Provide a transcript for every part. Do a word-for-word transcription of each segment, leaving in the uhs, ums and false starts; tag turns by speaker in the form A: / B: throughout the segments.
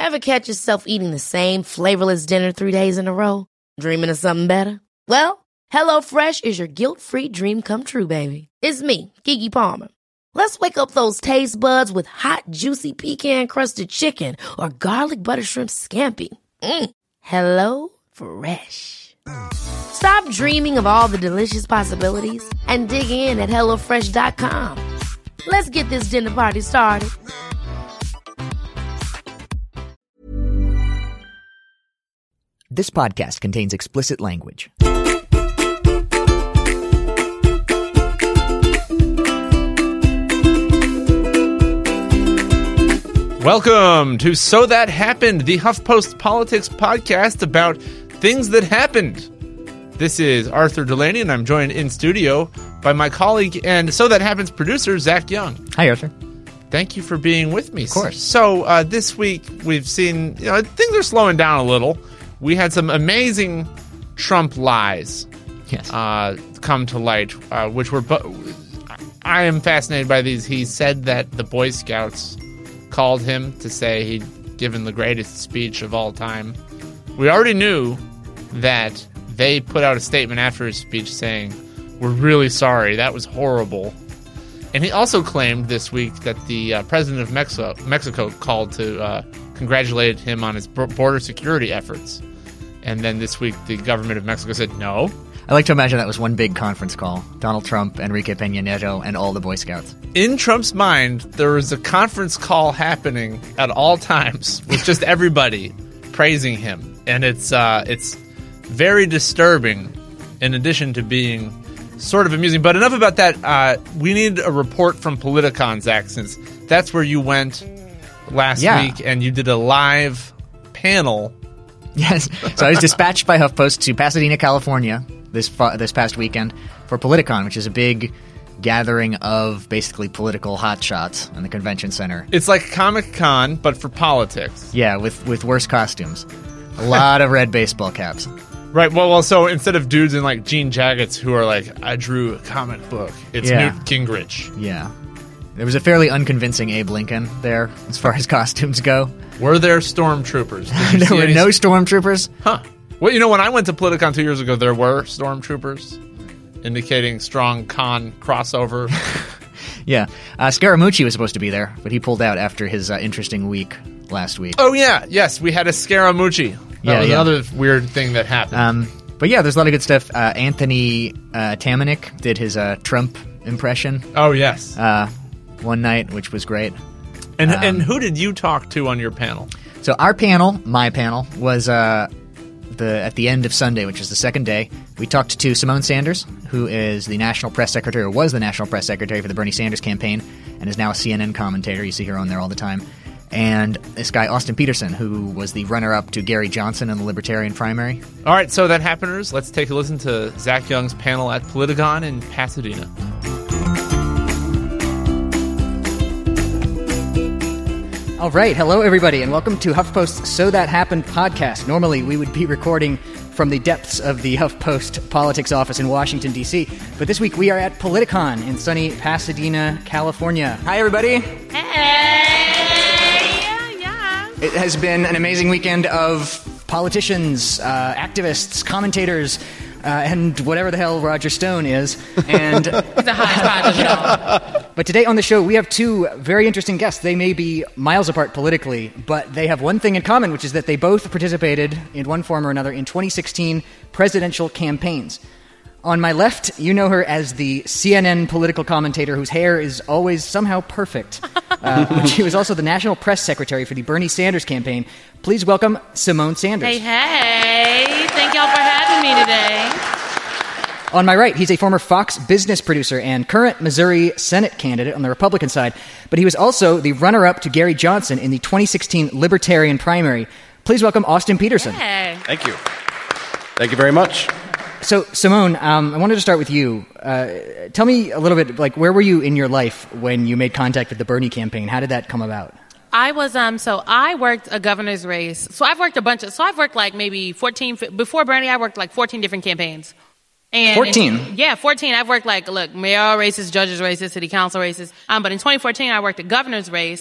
A: Ever catch yourself eating the same flavorless dinner three days in a row? Dreaming of something better? Well, HelloFresh is your guilt-free dream come true, baby. It's me, Keke Palmer. Let's wake up those taste buds with hot, juicy pecan-crusted chicken or garlic butter shrimp scampi. Mm. Hello Fresh. Stop dreaming of all the delicious possibilities and dig in at hello fresh dot com. Let's get this dinner party started.
B: This podcast contains explicit language.
C: Welcome to So That Happened, the HuffPost Politics podcast about things that happened. This is Arthur Delaney, and I'm joined in studio by my colleague and So That Happens producer, Zach Young.
B: Hi, Arthur.
C: Thank you for being with me.
B: Of course.
C: So uh, this week we've seen, you know, things are slowing down a little. We had some amazing Trump lies
B: yes.
C: uh, come to light, uh, which were... Bu- I am fascinated by these. He said that the Boy Scouts called him to say he'd given the greatest speech of all time. We already knew that they put out a statement after his speech saying, "We're really sorry, that was horrible." And he also claimed this week that the uh, president of Mexico, Mexico called to uh, congratulate him on his border security efforts. And then this week, the government of Mexico said no.
B: I like to imagine that was one big conference call. Donald Trump, Enrique Peña Nieto, and all the Boy Scouts.
C: In Trump's mind, there was a conference call happening at all times with just everybody praising him. And it's uh, it's very disturbing, in addition to being sort of amusing. But enough about that. Uh, we need a report from Politicon, Zach, since that's where you went last
B: yeah.
C: week, and you did a live panel.
B: Yes. So I was dispatched by HuffPost to Pasadena, California this fa- this past weekend for Politicon, which is a big gathering of basically political hotshots in the convention center.
C: It's like Comic-Con, but for politics.
B: Yeah, with, with worse costumes. A lot of red baseball caps.
C: Right. Well, well, so instead of dudes in like jean jackets who are like, "I drew a comic book," it's
B: yeah.
C: Newt Gingrich.
B: Yeah. There was a fairly unconvincing Abe Lincoln there, as far as costumes go.
C: Were there stormtroopers?
B: There were no stormtroopers.
C: Huh. Well, you know, when I went to Politicon two years ago, there were stormtroopers, indicating strong con crossover.
B: yeah. Uh, Scaramucci was supposed to be there, but he pulled out after his uh, interesting week last week.
C: Oh, yeah. Yes, we had a Scaramucci. That
B: yeah,
C: was
B: yeah.
C: another weird thing that happened.
B: Um, but yeah, there's a lot of good stuff. Uh, Anthony uh, Tamanik did his uh, Trump impression.
C: Oh, yes.
B: Uh, one night, which was great.
C: And
B: um,
C: and who did you talk to on your panel?
B: So our panel, my panel, was uh, the at the end of Sunday, which is the second day. We talked to Symone Sanders, who is the national press secretary, or was the national press secretary for the Bernie Sanders campaign, and is now a C N N commentator. You see her on there all the time. And this guy, Austin Peterson, who was the runner-up to Gary Johnson in the Libertarian primary.
C: All right, so that happeners, let's take a listen to Zach Young's panel at Politicon in Pasadena.
D: All right. Hello, everybody, and welcome to HuffPost's So That Happened podcast. Normally, we would be recording from the depths of the HuffPost politics office in Washington, D C, but this week we are at Politicon in sunny Pasadena, California. Hi, everybody.
E: Hey! Yeah, yeah.
D: It has been an amazing weekend of politicians, uh, activists, commentators, uh, and whatever the hell Roger Stone is. And
E: It's a hodgepodge of it all.
D: But today on the show, we have two very interesting guests. They may be miles apart politically, but they have one thing in common, which is that they both participated in one form or another in twenty sixteen presidential campaigns. On my left, you know her as the C N N political commentator whose hair is always somehow perfect. Uh, she was also the national press secretary for the Bernie Sanders campaign. Please welcome Symone Sanders.
E: Hey, hey. Thank y'all for having me today.
D: On my right, he's a former Fox business producer and current Missouri Senate candidate on the Republican side, but he was also the runner-up to Gary Johnson in the twenty sixteen Libertarian primary. Please welcome Austin Peterson.
E: Hey.
F: Thank you. Thank you very much.
D: So, Symone, um, I wanted to start with you. Uh, tell me a little bit, like, where were you in your life when you made contact with the Bernie campaign? How did that come about?
E: I was, um, so I worked a governor's race. So I've worked a bunch of, so I've worked like maybe fourteen, before Bernie, I worked like fourteen different campaigns. And
D: fourteen?
E: In, yeah, fourteen. I've worked like, look, mayoral races, judges races, city council races. Um, but in twenty fourteen, I worked a governor's race.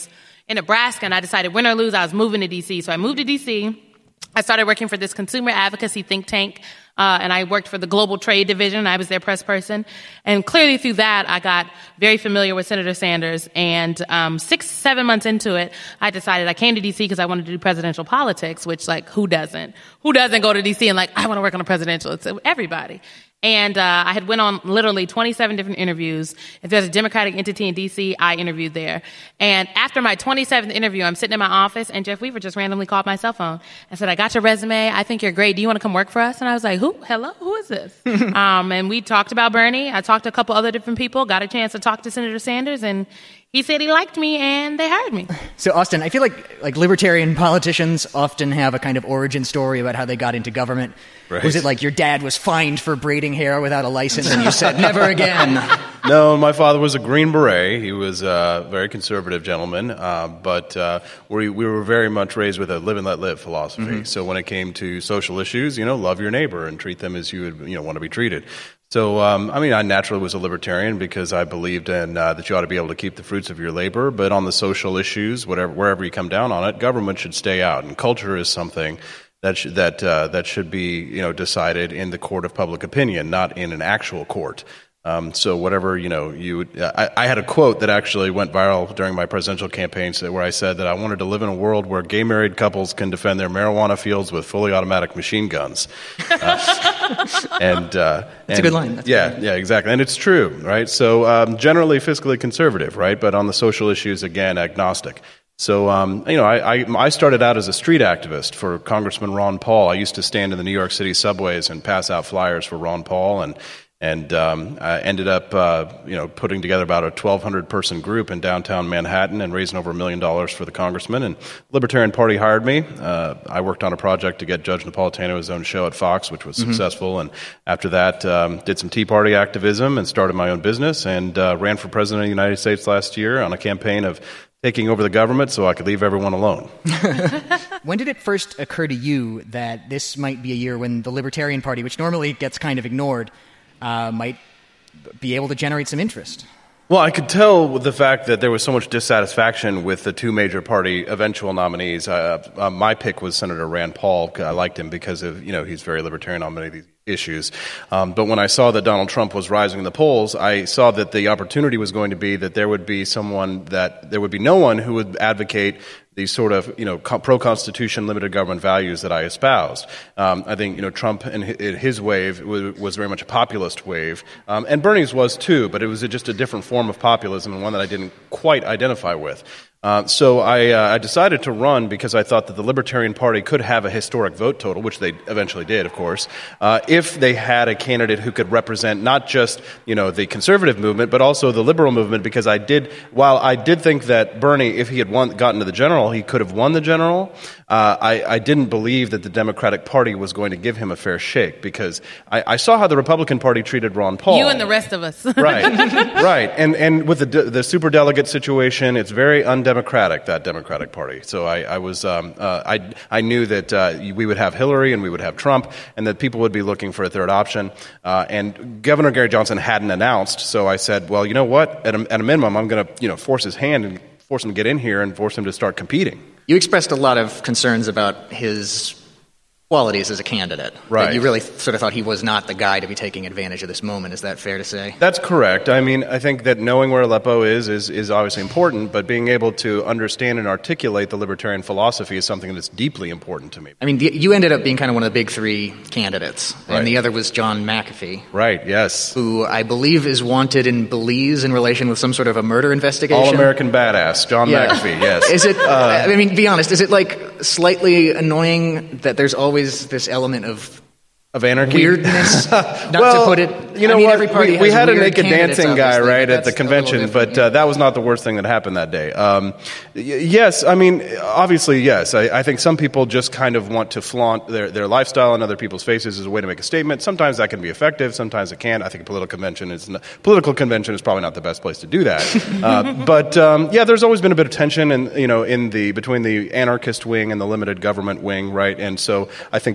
E: in Nebraska, and I decided win or lose, I was moving to D C. So I moved to D C. I started working for this consumer advocacy think tank, uh, and I worked for the Global Trade Division. I was their press person. And clearly through that, I got very familiar with Senator Sanders. And um, six, seven months into it, I decided I came to D C because I wanted to do presidential politics, which, like, who doesn't? Who doesn't go to D C and, like, I want to work on a presidential? It's everybody. And uh, I had went on literally twenty-seven different interviews. If there's a Democratic entity in D C, I interviewed there. And after my twenty-seventh interview, I'm sitting in my office, and Jeff Weaver just randomly called my cell phone and said, I got your resume. I think you're great. Do you want to come work for us? And I was like, who? Hello? Who is this? um, and we talked about Bernie. I talked to a couple other different people, got a chance to talk to Senator Sanders, and he said he liked me, and they hired me.
D: So, Austin, I feel like like libertarian politicians often have a kind of origin story about how they got into government.
F: Right.
D: Was it like your dad was fined for braiding hair without a license, and you said, never again?
F: No, my father was a Green Beret. He was a very conservative gentleman, uh, but uh, we, we were very much raised with a live and let live philosophy. Mm-hmm. So when it came to social issues, you know, love your neighbor and treat them as you would, you know, want to be treated. So, um, I mean, I naturally was a libertarian because I believed in uh, that you ought to be able to keep the fruits of your labor. But on the social issues, whatever, wherever you come down on it, government should stay out. And culture is something that sh- that uh, that should be, you know, decided in the court of public opinion, not in an actual court. Um, so whatever, you know, you, I, I had a quote that actually went viral during my presidential campaign where I said that I wanted to live in a world where gay married couples can defend their marijuana fields with fully automatic machine guns. Uh, and, uh,
D: That's
F: and,
D: a good line. That's
F: yeah,
D: good line.
F: yeah, exactly. And it's true, right? So, um, generally fiscally conservative, right? But on the social issues, again, agnostic. So, um, you know, I, I, I started out as a street activist for Congressman Ron Paul. I used to stand in the New York City subways and pass out flyers for Ron Paul, and and um, I ended up, uh, you know, putting together about a twelve hundred person group in downtown Manhattan and raising over a million dollars for the congressman. And the Libertarian Party hired me. Uh, I worked on a project to get Judge Napolitano his own show at Fox, which was mm-hmm. successful. And after that, um, did some Tea Party activism and started my own business and uh, ran for president of the United States last year on a campaign of taking over the government so I could leave everyone alone.
D: When did it first occur to you that this might be a year when the Libertarian Party, which normally gets kind of ignored, uh, might be able to generate some interest?
F: Well, I could tell with the fact that there was so much dissatisfaction with the two major party eventual nominees. Uh, uh, my pick was Senator Rand Paul. I liked him because of, you know, he's very libertarian on many of these issues. Um, but when I saw that Donald Trump was rising in the polls, I saw that the opportunity was going to be that there would be someone that there would be no one who would advocate these sort of, you know, pro-constitution, limited government values that I espoused. Um, I think, you know, Trump in his wave was, was very much a populist wave. Um, and Bernie's was too, but it was just a different form of populism and one that I didn't quite identify with. Uh, so I, uh, I decided to run because I thought that the Libertarian Party could have a historic vote total, which they eventually did, of course, uh, if they had a candidate who could represent not just, you know, the conservative movement, but also the liberal movement. Because I did, while I did think that Bernie, if he had won, gotten to the general, he could have won the general. Uh, I, I didn't believe that the Democratic Party was going to give him a fair shake because I, I saw how the Republican Party treated Ron Paul.
E: You and the rest of us.
F: Right, right, and and with the the superdelegate situation, it's very undemocratic, that Democratic Party. So I, I was um, uh, I I knew that uh, we would have Hillary and we would have Trump, and that people would be looking for a third option. Uh, and Governor Gary Johnson hadn't announced, so I said, well, you know what? At a, at a minimum, I'm going to you know force his hand and force him to get in here and force him to start competing.
B: You expressed a lot of concerns about his qualities as a candidate.
F: Right.
B: That you really sort of thought he was not the guy to be taking advantage of this moment. Is that fair to say?
F: That's correct. I mean, I think that knowing where Aleppo is, is is obviously important, but being able to understand and articulate the libertarian philosophy is something that's deeply important to me.
B: I mean, you ended up being kind of one of the big three candidates,
F: Right.
B: and the other was John McAfee.
F: Right, yes.
B: Who I believe is wanted in Belize in relation with some sort of a murder investigation.
F: All-American badass, John
B: Yeah.
F: McAfee, yes.
B: Is it,
F: Uh,
B: I mean, be honest, is it like slightly annoying that there's always this element of
F: Of anarchy?
B: weirdness? Not
F: well,
B: to put it,
F: you know
B: I mean,
F: what?
B: every party
F: we, we
B: has
F: had a
B: weird
F: naked
B: candidates,
F: dancing guy,
B: obviously,
F: right,
B: but
F: at the
B: that's a little
F: convention,
B: different,
F: but
B: yeah.
F: uh, that was not the worst thing that happened that day. Um, y- yes, I mean, obviously, yes. I, I think some people just kind of want to flaunt their, their lifestyle in other people's faces as a way to make a statement. Sometimes that can be effective. Sometimes it can't. I think a political convention is not, political convention is probably not the best place to do that. uh, but um, yeah, there's always been a bit of tension, in you know, in the between the anarchist wing and the limited government wing, right? And so I think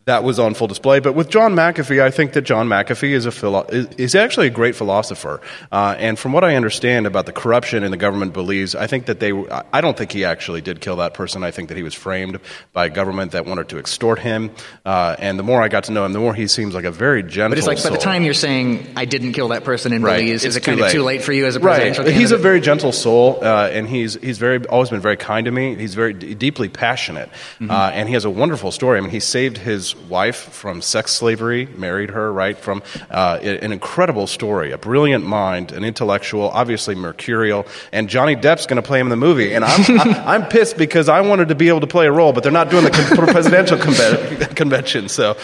F: that was on full display. But with John McAfee, I think that John McAfee is a philo- is, is actually a great philosopher. Uh, and from what I understand about the corruption in the government believes, I think that they, I don't think he actually did kill that person. I think that he was framed by a government that wanted to extort him. Uh, and the more I got to know him, the more he seems like a very gentle
D: But it's like
F: soul.
D: by the time you're saying, I didn't kill that person in
F: Right.
D: Belize, is
F: It's
D: it kind
F: too
D: of too
F: late.
D: late for you as a
F: Right.
D: presidential candidate?
F: He's a very gentle soul, uh, and he's he's very always been very kind to me. He's very d- deeply passionate,
D: Mm-hmm.
F: uh, and he has a wonderful story. I mean, he saved his wife from sex slavery, married her, right, from uh, an incredible story, a brilliant mind, an intellectual, obviously mercurial, and Johnny Depp's going to play him in the movie. And I'm, I, I'm pissed because I wanted to be able to play a role, but they're not doing the con- presidential conve- convention, so...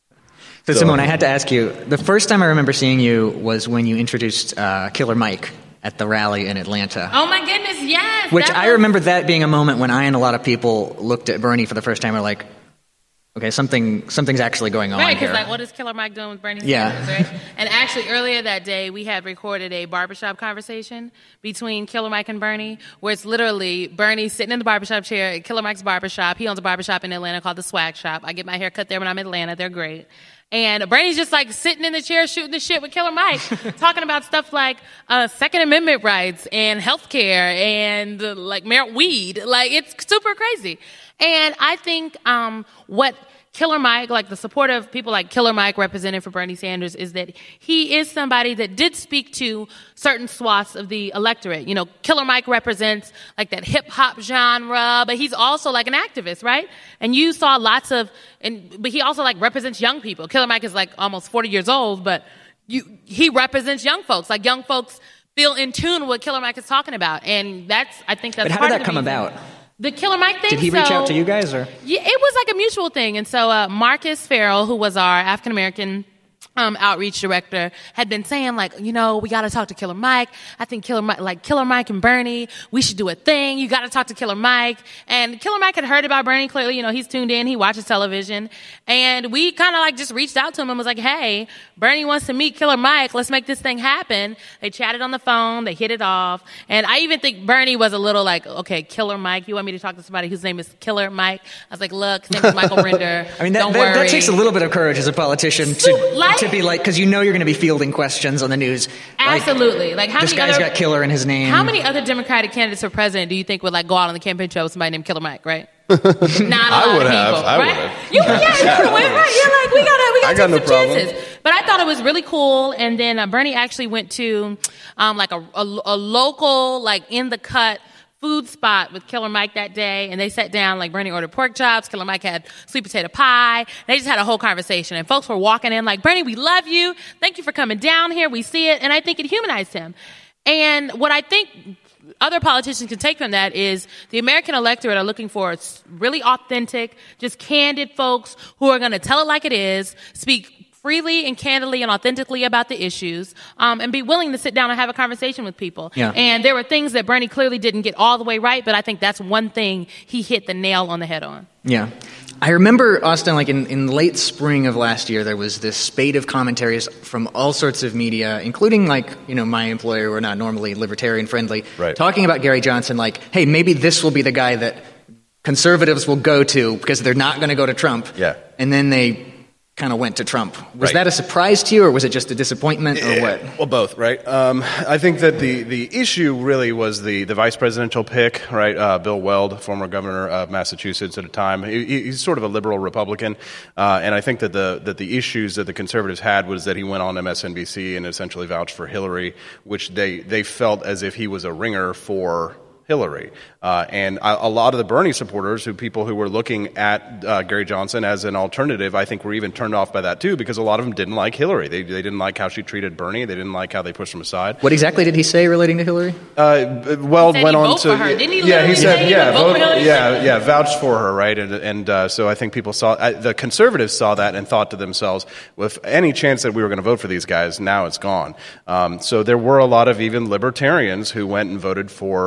D: So, Simone, I had to ask you, the first time I remember seeing you was when you introduced uh, Killer Mike at the rally in Atlanta.
E: Oh my goodness, yes.
D: Which
E: that
D: I
E: was-
D: remember that being a moment when I and a lot of people looked at Bernie for the first time and were like, okay, something something's actually going on
E: Right,
D: here.
E: because like, what is Killer Mike doing with Bernie
D: Yeah.
E: Sanders, right? And actually, earlier that day, we had recorded a barbershop conversation between Killer Mike and Bernie, where it's literally Bernie sitting in the barbershop chair at Killer Mike's barbershop. He owns a barbershop in Atlanta called The Swag Shop. I get my hair cut there when I'm in Atlanta. They're great. And Bernie's just like sitting in the chair shooting the shit with Killer Mike, talking about stuff like uh, Second Amendment rights and healthcare and uh, like mar- weed. Like, it's super crazy. And I think um, what Killer Mike, like the support of people like Killer Mike represented for Bernie Sanders, is that he is somebody that did speak to certain swaths of the electorate. You know, Killer Mike represents like that hip hop genre, but he's also like an activist, right? And you saw lots of, and but he also like represents young people. Killer Mike is like almost forty years old, but you he represents young folks. Like, young folks feel in tune with what Killer Mike is talking about, and that's I think that's
D: But how
E: part
D: did
E: of
D: that
E: the
D: come
E: reason.
D: about?
E: The Killer Mike thing.
D: Did he reach
E: so-
D: out to you guys, or?
E: Yeah, it was like a mutual thing. And so uh, Marcus Farrell, who was our African American um, outreach director, had been saying, like, you know, we got to talk to Killer Mike. I think Killer Mike, like Killer Mike and Bernie, we should do a thing. You got to talk to Killer Mike. And Killer Mike had heard about Bernie. Clearly, you know, he's tuned in. He watches television. And we kind of like just reached out to him and was like, hey, Bernie wants to meet Killer Mike. Let's make this thing happen. They chatted on the phone. They hit it off. And I even think Bernie was a little like, okay, Killer Mike, you want me to talk to somebody whose name is Killer Mike? I was like, look, his name is Michael Render.
D: I mean, that,
E: Don't
D: that, that
E: worry.
D: takes a little bit of courage as a politician to,
E: So, like-
D: to be like, because you know you're going to be fielding questions on the news. Like,
E: Absolutely. Like, how
D: this
E: many
D: guy's
E: other,
D: got Killer in his name.
E: How many other Democratic candidates for president do you think would like go out on the campaign trail with somebody named Killer Mike, right? Not a lot
F: would
E: of
F: have.
E: people,
F: I would
E: right?
F: have.
E: You, yeah, you would have, right? You're like, we gotta, we gotta
F: I got
E: take
F: no
E: some
F: problem.
E: chances. But I thought it was really cool. And then uh, Bernie actually went to um, like a, a, a local, like in the cut food spot with Killer Mike that day, and they sat down. Like, Bernie ordered pork chops, Killer Mike had sweet potato pie. They just had a whole conversation, and folks were walking in like, Bernie, we love you. Thank you for coming down here. We see it, and I think it humanized him. And what I think other politicians can take from that is the American electorate are looking for really authentic, just candid folks who are going to tell it like it is, speak freely and candidly and authentically about the issues, um, and be willing to sit down and have a conversation with people.
D: Yeah.
E: And there were things that Bernie clearly didn't get all the way right, but I think that's one thing he hit the nail on the head on.
D: Yeah. I remember, Austin, like in, in late spring of last year, there was this spate of commentaries from all sorts of media, including, like, you know, my employer, we're not normally libertarian friendly,
F: Right.
D: talking about Gary Johnson, like, hey, maybe this will be the guy that conservatives will go to because they're not going to go to Trump.
F: Yeah.
D: And then they kind of went to Trump. Was
F: Right.
D: that a surprise to you, or was it just a disappointment, or what?
F: Well, both, right? Um, I think that the, the issue really was the, the vice presidential pick, right? Uh, Bill Weld, former governor of Massachusetts at the time. He, he's sort of a liberal Republican, uh, and I think that the that the issues that the conservatives had was that he went on M S N B C and essentially vouched for Hillary, which they, they felt as if he was a ringer for Hillary. Uh, and a, a lot of the Bernie supporters, who people who were looking at uh, Gary Johnson as an alternative, I think were even turned off by that too, because a lot of them didn't like Hillary. They, they didn't like how she treated Bernie. They didn't like how they pushed him aside.
D: What exactly did he say relating to Hillary?
F: Uh, Weld
E: He said
F: went
E: he'd
F: on
E: vote
F: to
E: for her. Didn't he
F: yeah, he
E: literally
F: said
E: say he
F: yeah,
E: would vote for
F: vote,
E: Hillary?
F: yeah, yeah, vouched for her, right? And and uh, so I think people saw uh, the conservatives saw that and thought to themselves, well, if any chance that we were going to vote for these guys, now it's gone. Um, so there were a lot of even libertarians who went and voted for uh,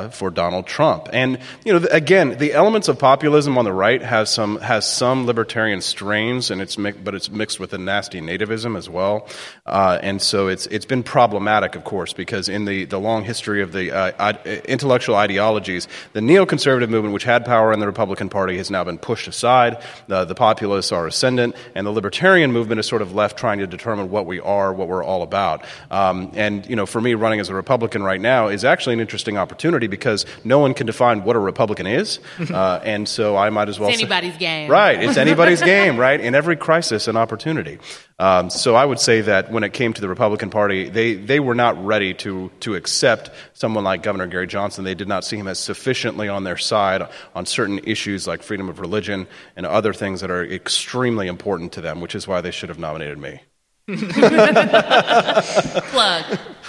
F: uh, for Donald Trump. And, you know, again, the elements of populism on the right has some has some libertarian strains, and it's mi- but it's mixed with a nasty nativism as well. Uh, and so it's it's been problematic, of course, because in the, the long history of the uh, I- intellectual ideologies, the neoconservative movement, which had power in the Republican Party, has now been pushed aside. The, the populists are ascendant, and the libertarian movement is sort of left trying to determine what we are, what we're all about. Um, and, you know, for me, running as a Republican right now is actually an interesting opportunity because no one can define what a Republican is. Uh, and so I might as well
E: It's
F: say,
E: anybody's game.
F: Right. It's anybody's game, right? In every crisis, an opportunity. Um, so I would say that when it came to the Republican Party, they, they were not ready to, to accept someone like Governor Gary Johnson. They did not see him as sufficiently on their side on certain issues like freedom of religion and other things that are extremely important to them, which is why they should have nominated me.
E: Plug.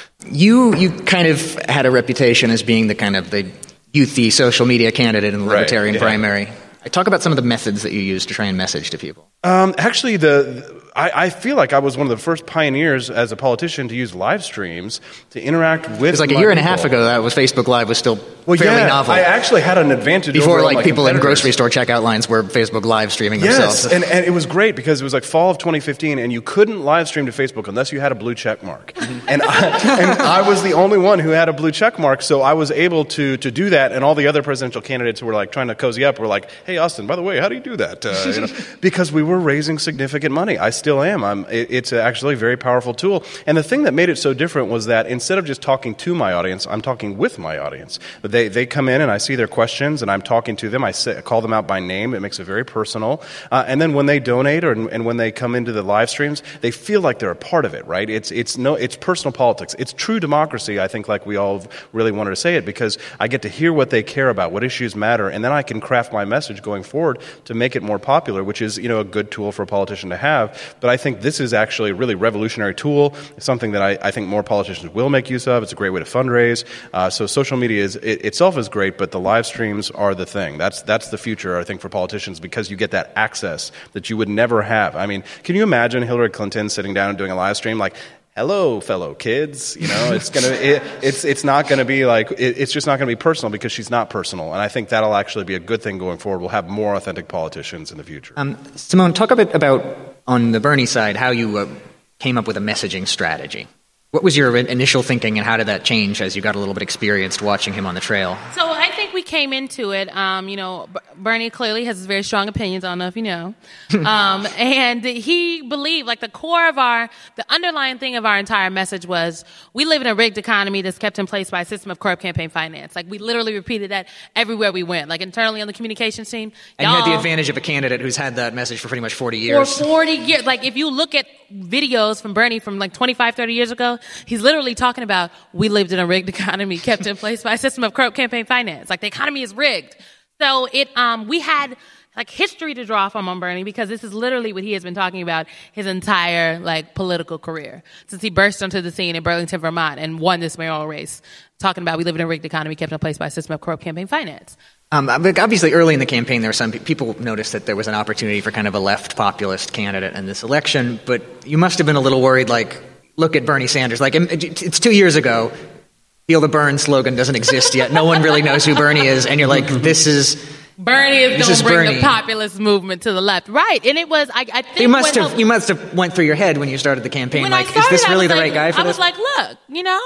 B: You you kind of had a reputation as being the kind of the youthy social media candidate in the
F: Right,
B: Libertarian
F: yeah.
B: primary. Talk about some of the methods that you use to try and message to people.
F: Um, actually, the I, I feel like I was one of the first pioneers as a politician to use live streams to interact with.
B: It's like a
F: my
B: year and a
F: people.
B: half ago that was Facebook Live was still
F: Well,
B: fairly
F: yeah,
B: novel.
F: I actually had an advantage
B: Before,
F: over all
B: like,
F: my
B: people in
F: competitors.
B: grocery store checkout lines were Facebook Live streaming
F: Yes,
B: themselves.
F: and, and it was great because it was like fall of twenty fifteen, and you couldn't live stream to Facebook unless you had a blue check mark. and, I, and I was the only one who had a blue check mark, so I was able to to do that. And all the other presidential candidates who were like trying to cozy up were like, "Hey, Austin, by the way, how do you do that?" Uh, you know, because we were raising significant money. I still am. I'm, it, it's actually a very powerful tool. And the thing that made it so different was that instead of just talking to my audience, I'm talking with my audience. But they they come in and I see their questions and I'm talking to them. I say, call them out by name. It makes it very personal. Uh, and then when they donate or and when they come into the live streams, they feel like they're a part of it, right? It's it's no it's personal politics. It's true democracy, I think, like we all really wanted to say it, because I get to hear what they care about, what issues matter, and then I can craft my message going forward to make it more popular, which is, you know, a good tool for a politician to have. But I think this is actually a really revolutionary tool. It's something that I, I think more politicians will make use of. It's a great way to fundraise. Uh, so social media is it, itself is great, but the live streams are the thing. That's that's the future, I think, for politicians, because you get that access that you would never have. I mean, can you imagine Hillary Clinton sitting down and doing a live stream like, "Hello, fellow kids"? You know, it's gonna, it, it's it's not gonna be like, it, it's just not gonna be personal because she's not personal. And I think that'll actually be a good thing going forward. We'll have more authentic politicians in the future.
B: Um, Simone, talk a bit about, on the Bernie side, how you uh, came up with a messaging strategy. What was your initial thinking, and how did that change as you got a little bit experienced watching him on the trail?
E: So I think we came into it, um, you know, B- Bernie clearly has very strong opinions. I don't know if you know. um, and he believed, like, the core of our, the underlying thing of our entire message was, we live in a rigged economy that's kept in place by a system of corrupt campaign finance. Like, we literally repeated that everywhere we went, like internally on the communications team.
B: And you had the
E: y'all-
B: advantage of a candidate who's had that message for pretty much forty
E: For
B: years.
E: forty years. Like, if you look at videos from Bernie from like twenty-five, thirty years ago, he's literally talking about, we lived in a rigged economy kept in place by a system of corrupt campaign finance. Like, the economy is rigged. So it, um, we had like history to draw from on Bernie, because this is literally what he has been talking about his entire like political career since he burst onto the scene in Burlington, Vermont and won this mayoral race, talking about we live in a rigged economy kept in place by a system of corrupt campaign finance.
B: Um, but obviously, early in the campaign, there were some pe- people noticed that there was an opportunity for kind of a left populist candidate in this election. But you must have been a little worried, like, look at Bernie Sanders. Like, it- it's two years ago. Feel the Burn slogan doesn't exist yet. No one really knows who Bernie is. And you're like, this is...
E: Bernie is
B: This
E: going
B: is
E: to bring
B: Bernie.
E: the populist movement to the left. Right. And it was, I, I think...
B: You must
E: what
B: have
E: helped-
B: you must have went through your head when you started the campaign.
E: when
B: Like,
E: I started,
B: is this
E: I
B: really
E: was
B: the
E: like,
B: right guy for
E: I
B: this?
E: was like, look, you know,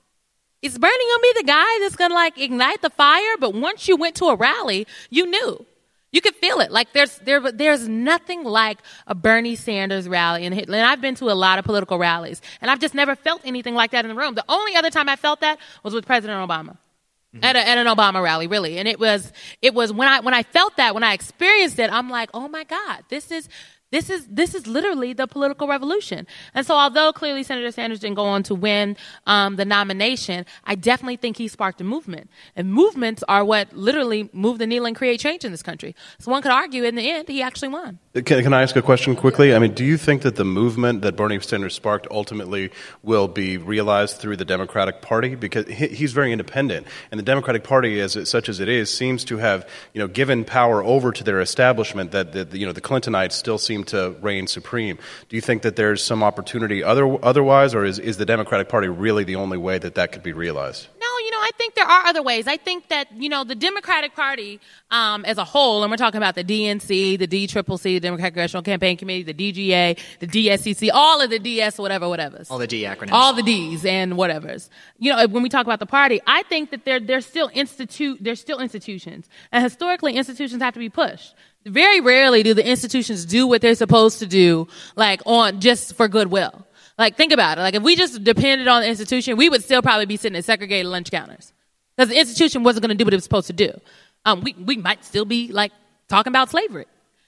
E: is Bernie going to be the guy that's going to, like, ignite the fire? But once you went to a rally, you knew. You could feel it. Like, there's there there's nothing like a Bernie Sanders rally. And, and I've been to a lot of political rallies, and I've just never felt anything like that in the room. The only other time I felt that was with President Obama. Mm-hmm. At, a, at an Obama rally, really. And it was it was when I when I felt that, when I experienced it, I'm like, oh my God, this is This is this is literally the political revolution. And so although clearly Senator Sanders didn't go on to win um, the nomination, I definitely think he sparked a movement. And movements are what literally move the needle and create change in this country. So one could argue in the end, he actually won.
F: Can, can I ask a question quickly? I mean, do you think that the movement that Bernie Sanders sparked ultimately will be realized through the Democratic Party? Because he, he's very independent, and the Democratic Party, as it, such as it is, seems to have, you know, given power over to their establishment. That, that you know, the Clintonites still seem to reign supreme. Do you think that there's some opportunity other, otherwise, or is, is the Democratic Party really the only way that that could be realized?
E: No, you know, I think there are other ways. I think that, you know, the Democratic Party um, as a whole, and we're talking about the D N C, the D C C C, the Democratic Congressional Campaign Committee, the D G A, the D S C C, all of the D S whatever, whatever's.
B: All the D acronyms.
E: All the D's and whatever's. You know, when we talk about the party, I think that they're, they're still institute, they're still institutions. And historically, institutions have to be pushed. Very rarely do the institutions do what they're supposed to do, like, on just for goodwill. Like, think about it. Like, if we just depended on the institution, we would still probably be sitting at segregated lunch counters. Because the institution wasn't going to do what it was supposed to do. Um, we, we might still be, like, talking about slavery.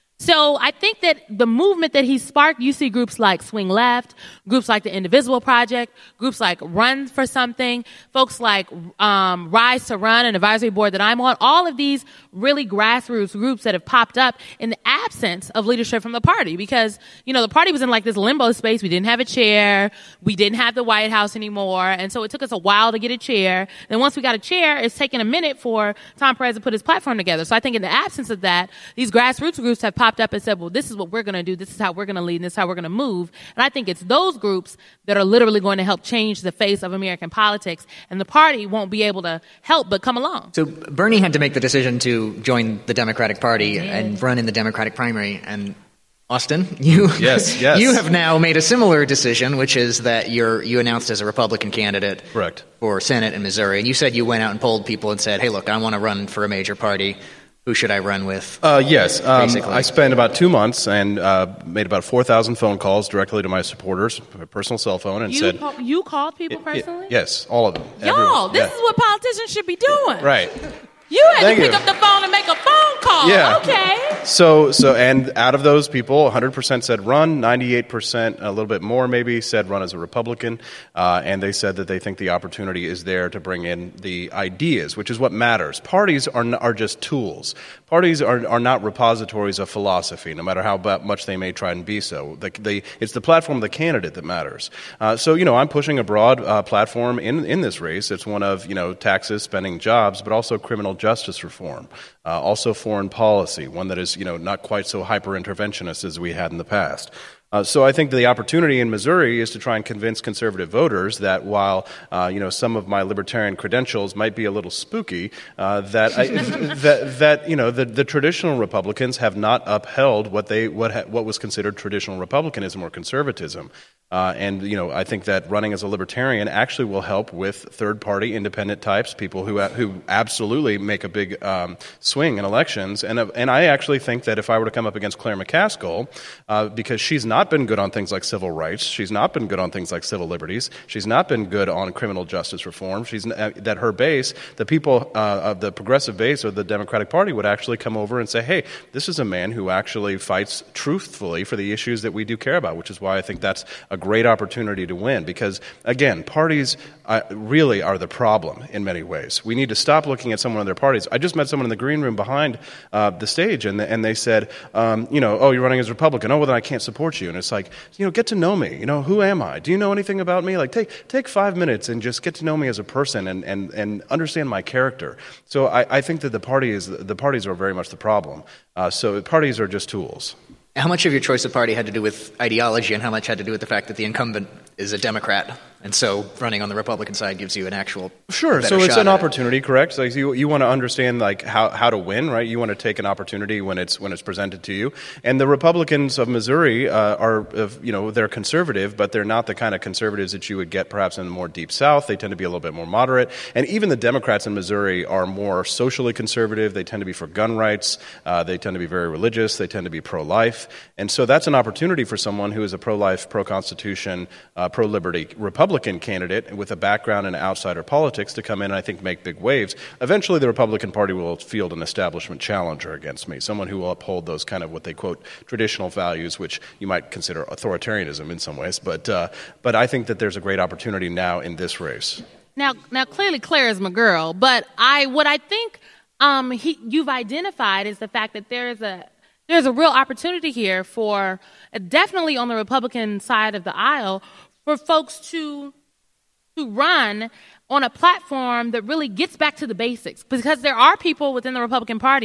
E: So I think that the movement that he sparked, you see groups like Swing Left, groups like the Indivisible Project, groups like Run for Something, folks like um, Rise to Run, an advisory board that I'm on, all of these really grassroots groups that have popped up in the absence of leadership from the party. Because, you know, the party was in like this limbo space. We didn't have a chair. We didn't have the White House anymore. And so it took us a while to get a chair. And once we got a chair, it's taken a minute for Tom Perez to put his platform together. So I think in the absence of that, these grassroots groups have popped up and said, well, this is what we're going to do. This is how we're going to lead. And this is how we're going to move. And I think it's those groups that are literally going to help change the face of American politics. And the party won't be able to help but come along.
B: So Bernie had to make the decision to join the Democratic Party and run in the Democratic primary. And Austin, you
F: yes, yes.
B: you have now made a similar decision, which is that you're you announced as a Republican candidate
F: Correct.
B: for Senate in Missouri. And you said you went out and polled people and said, hey, look, I want to run for a major party. Who should I run with?
F: Uh, yes. Um,
B: basically?
F: I spent about two months and uh, made about four thousand phone calls directly to my supporters, my personal cell phone, and
E: You,
F: said...
E: call, you called people
F: it-
E: personally?
F: it- yes, all of them.
E: Y'all,
F: Everyone.
E: this
F: Yeah.
E: is what politicians should be doing.
F: Right.
E: You had
F: Thank
E: to pick
F: you.
E: up the phone and make a phone call.
F: Yeah.
E: Okay.
F: So, so, and out of those people, one hundred percent said run, ninety-eight percent, a little bit more maybe, said run as a Republican, uh, and they said that they think the opportunity is there to bring in the ideas, which is what matters. Parties are n- are just tools. Parties are are not repositories of philosophy, no matter how ba- much they may try and be so. The, the, it's the platform of the candidate that matters. Uh, so, you know, I'm pushing a broad uh, platform in in this race. It's one of, you know, taxes, spending, jobs, but also criminal justice reform, uh, also foreign policy, one that is, you know, not quite so hyper-interventionist as we had in the past. Uh, so I think the opportunity in Missouri is to try and convince conservative voters that while uh, you know some of my libertarian credentials might be a little spooky, uh, that, I, that that you know the, the traditional Republicans have not upheld what they what ha, what was considered traditional Republicanism or conservatism. Uh, and, you know, I think that running as a libertarian actually will help with third-party independent types, people who who absolutely make a big um, swing in elections. And uh, and I actually think that if I were to come up against Claire McCaskill, uh, because she's not been good on things like civil rights, she's not been good on things like civil liberties, she's not been good on criminal justice reform, she's uh, that her base, the people uh, of the progressive base of the Democratic Party would actually come over and say, hey, this is a man who actually fights truthfully for the issues that we do care about, which is why I think that's a great opportunity to win, because, again, parties uh, really are the problem in many ways. We need to stop looking at someone in their parties. I just met someone in the green room behind uh, the stage, and, and they said, um, you know, oh, you're running as a Republican. Oh, well, then I can't support you. And it's like, you know, get to know me. You know, who am I? Do you know anything about me? Like, take take five minutes and just get to know me as a person and, and, and understand my character. So I, I think that the party is the parties are very much the problem. Uh, so parties are just tools.
B: How much of your choice of party had to do with ideology and how much had to do with the fact that the incumbent is a Democrat? And so running on the Republican side gives you an actual
F: Sure.
B: better
F: So it's
B: shot
F: an
B: at it.
F: opportunity, correct? Like you, you want to understand like how, how to win, right? You want to take an opportunity when it's when it's presented to you. And the Republicans of Missouri uh, are, of, you know, they're conservative, but they're not the kind of conservatives that you would get perhaps in the more deep South. They tend to be a little bit more moderate. And even the Democrats in Missouri are more socially conservative. They tend to be for gun rights. Uh, they tend to be very religious. They tend to be pro-life. And so that's an opportunity for someone who is a pro-life, pro-constitution, uh, pro-liberty Republican candidate with a background in outsider politics to come in and I think make big waves. Eventually the Republican Party will field an establishment challenger against me, someone who will uphold those kind of what they quote traditional values, which you might consider authoritarianism in some ways. But uh, but I think that there's a great opportunity now in this race.
E: Now, now clearly Claire is my girl, but I what I think um, he, you've identified is the fact that there is a there's a real opportunity here for uh, definitely on the Republican side of the aisle for folks to to run on a platform that really gets back to the basics, because there are people within the Republican Party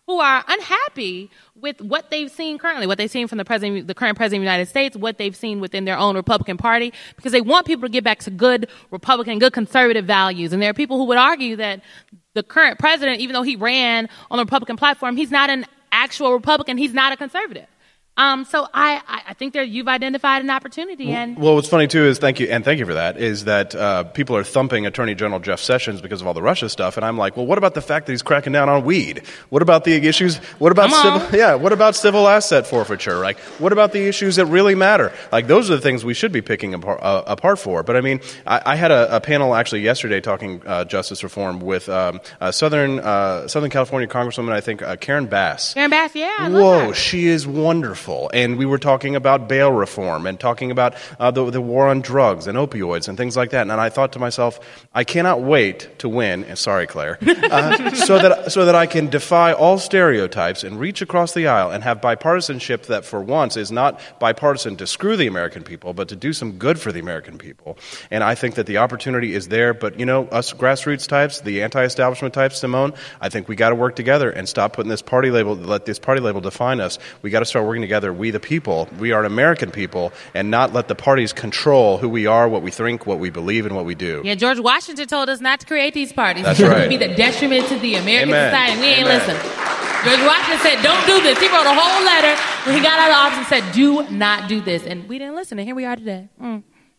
E: who are unhappy with what they've seen currently, what they've seen from the president, the current president of the United States, what they've seen within their own Republican Party, because they want people to get back to good Republican, good conservative values. And there are people who would argue that the current president, even though he ran on the Republican platform, he's not an actual Republican. He's not a conservative. Um, so I, I think that you've identified an opportunity. And
F: well, what's funny too is thank you and thank you for that is that uh, people are thumping Attorney General Jeff Sessions because of all the Russia stuff, and I'm like, well, what about the fact that he's cracking down on weed? What about the issues? What about civil, yeah? What about civil asset forfeiture? Like, what about the issues that really matter? Like, those are the things we should be picking apart, uh, apart for. But I mean, I, I had a, a panel actually yesterday talking uh, justice reform with um, uh, Southern uh, Southern California Congresswoman, I think uh, Karen Bass.
E: Karen Bass, yeah. I love
F: Whoa,
E: her.
F: she is wonderful. And we were talking about bail reform and talking about uh, the, the war on drugs and opioids and things like that. And I thought to myself, I cannot wait to win. And sorry, Claire, uh, so that so that I can defy all stereotypes and reach across the aisle and have bipartisanship that, for once, is not bipartisan to screw the American people, but to do some good for the American people. And I think that the opportunity is there. But you know, us grassroots types, the anti-establishment types, Simone, I think we got to work together and stop putting this party label, let this party label define us. We got to start working together. We the people, we are an American people, and not let the parties control who we are, what we think, what we believe, and what we do.
E: Yeah, George Washington told us not to create these parties.
F: That's
E: it
F: right.
E: would be the detriment to the American
F: Amen.
E: society. We ain't
F: Amen.
E: listening. George Washington said, don't do this. He wrote a whole letter when he got out of office and said, do not do this. And we didn't listen, and here we are today. Mm.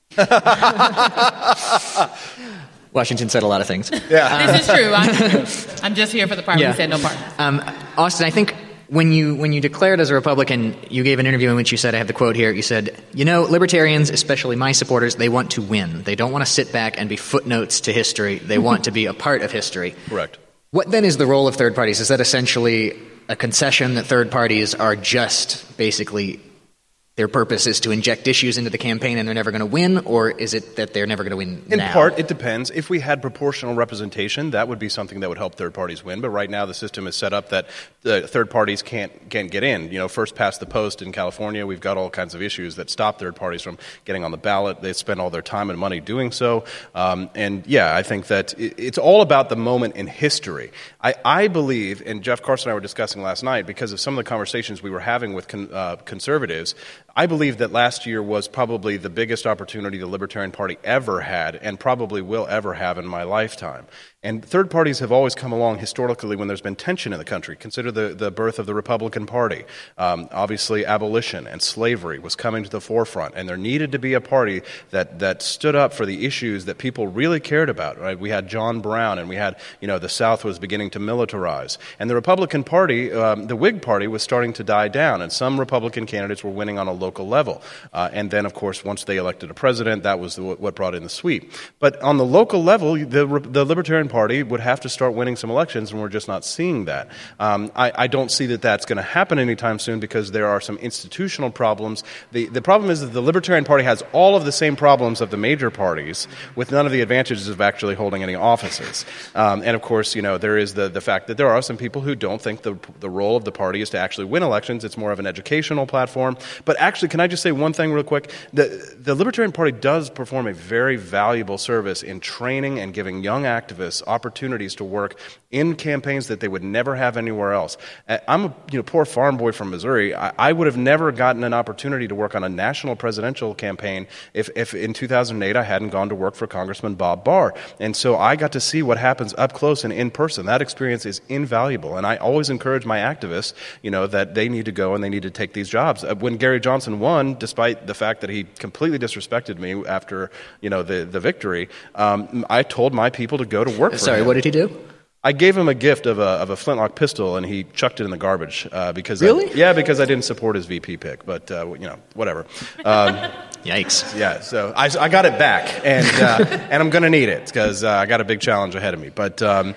B: Washington said a lot of things.
F: Yeah.
E: This is true. I'm, I'm just here for the part where
B: Yeah.
E: he said no part.
B: Um, Austin, I think when you when you declared as a Republican, you gave an interview in which you said, I have the quote here, you said, you know, libertarians, especially my supporters, they want to win. They don't want to sit back and be footnotes to history. They want to be a part of history.
F: Correct.
B: What then is the role of third parties? Is that essentially a concession that third parties are just basically their purpose is to inject issues into the campaign and they're never going to win, or is it that they're never going to win
F: In
B: now?
F: part, it depends. If we had proportional representation, that would be something that would help third parties win. But right now, the system is set up that the third parties can't can't get in. You know, first past the post in California, we've got all kinds of issues that stop third parties from getting on the ballot. They spend all their time and money doing so. Um, and yeah, I think that it, it's all about the moment in history. I, I believe, and Jeff Carson and I were discussing last night, because of some of the conversations we were having with con, uh, conservatives, I believe that last year was probably the biggest opportunity the Libertarian Party ever had and probably will ever have in my lifetime. And third parties have always come along historically when there's been tension in the country. Consider the, the birth of the Republican Party. Um, obviously, abolition and slavery was coming to the forefront, and there needed to be a party that, that stood up for the issues that people really cared about. Right? We had John Brown, and we had, you know, the South was beginning to militarize. And the Republican Party, um, the Whig Party, was starting to die down, and some Republican candidates were winning on a local level. Uh, and then, of course, once they elected a president, that was the, what brought in the sweep. But on the local level, the, the Libertarian Party would have to start winning some elections, and we're just not seeing that. Um, I, I don't see that that's going to happen anytime soon because there are some institutional problems. The, the problem is that the Libertarian Party has all of the same problems of the major parties with none of the advantages of actually holding any offices. Um, and, of course, you know, there is the, the fact that there are some people who don't think the, the role of the party is to actually win elections. It's more of an educational platform. But actually, can I just say one thing real quick? The, the Libertarian Party does perform a very valuable service in training and giving young activists opportunities to work in campaigns that they would never have anywhere else. I'm a you know poor farm boy from Missouri. I, I would have never gotten an opportunity to work on a national presidential campaign if, if in two thousand eight I hadn't gone to work for Congressman Bob Barr. And so I got to see what happens up close and in person. That experience is invaluable. And I always encourage my activists, you know, that they need to go and they need to take these jobs. When Gary Johnson won, despite the fact that he completely disrespected me after, you know, the, the victory, um, I told my people to go to work for
B: Sorry,
F: him.
B: what did he do?
F: I gave him a gift of a of a flintlock pistol, and he chucked it in the garbage uh, because
B: Really?
F: I, yeah, because I didn't support his V P pick. But uh, you know, whatever. Um,
B: Yikes.
F: yeah, so I, I got it back, and uh, and I'm going to need it because uh, I got a big challenge ahead of me. But um,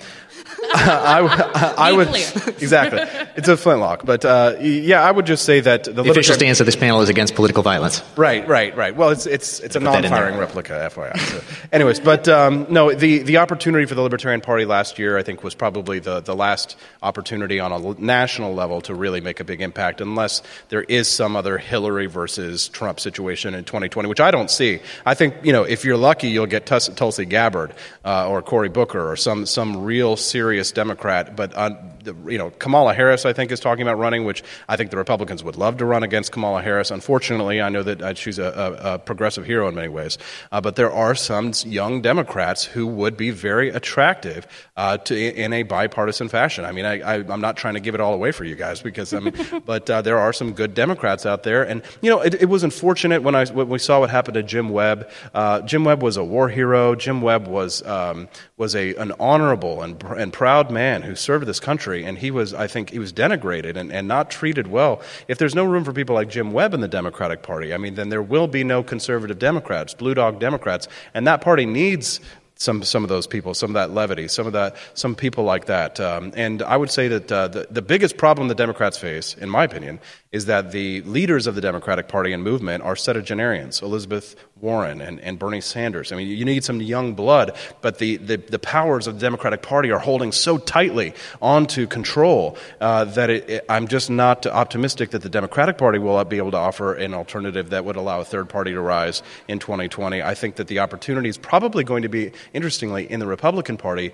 F: I, I, I would exactly. It's a flintlock, but uh, yeah, I would just say that the,
B: The official stance of this panel is against political violence.
F: Right, right, right. Well, it's it's it's a
B: Put that in
F: non-firing
B: there.
F: replica, F Y I. So, anyways, but um, no, the the opportunity for the Libertarian Party last year, I think, was probably the the last opportunity on a national level to really make a big impact, unless there is some other Hillary versus Trump situation in twenty twenty, which I don't see. I think, you know, if you're lucky, you'll get Tus- Tulsi Gabbard uh, or Cory Booker or some some real serious Democrat. But uh, the, you know, Kamala Harris, I think, is talking about running, which I think the Republicans would love to run against Kamala Harris. Unfortunately, I know that uh, she's a, a, a progressive hero in many ways, uh, but there are some young Democrats who would be very attractive uh, to in a bipartisan fashion. I mean, I, I, I'm not trying to give it all away for you guys, because I mean, but uh, there are some good Democrats out there, and you know, it, it was unfortunate when I when we saw what happened to Jim Webb. Uh, Jim Webb was a war hero. Jim Webb was um, was a an honorable and and proud man who served this country, and he was, I think, he was denigrated and, and not treated well. If there's no room for people like Jim Webb in the Democratic Party, I mean, then there will be no conservative Democrats, blue dog Democrats, and that party needs some some of those people, some of that levity, some of that, some people like that. Um, and I would say that uh, the, the biggest problem the Democrats face, in my opinion, is that the leaders of the Democratic Party and movement are septuagenarians, Elizabeth Warren and, and Bernie Sanders. I mean, you need some young blood, but the, the, the powers of the Democratic Party are holding so tightly onto control uh, that it, it, I'm just not optimistic that the Democratic Party will be able to offer an alternative that would allow a third party to rise in twenty twenty. I think that the opportunity is probably going to be, interestingly, in the Republican Party.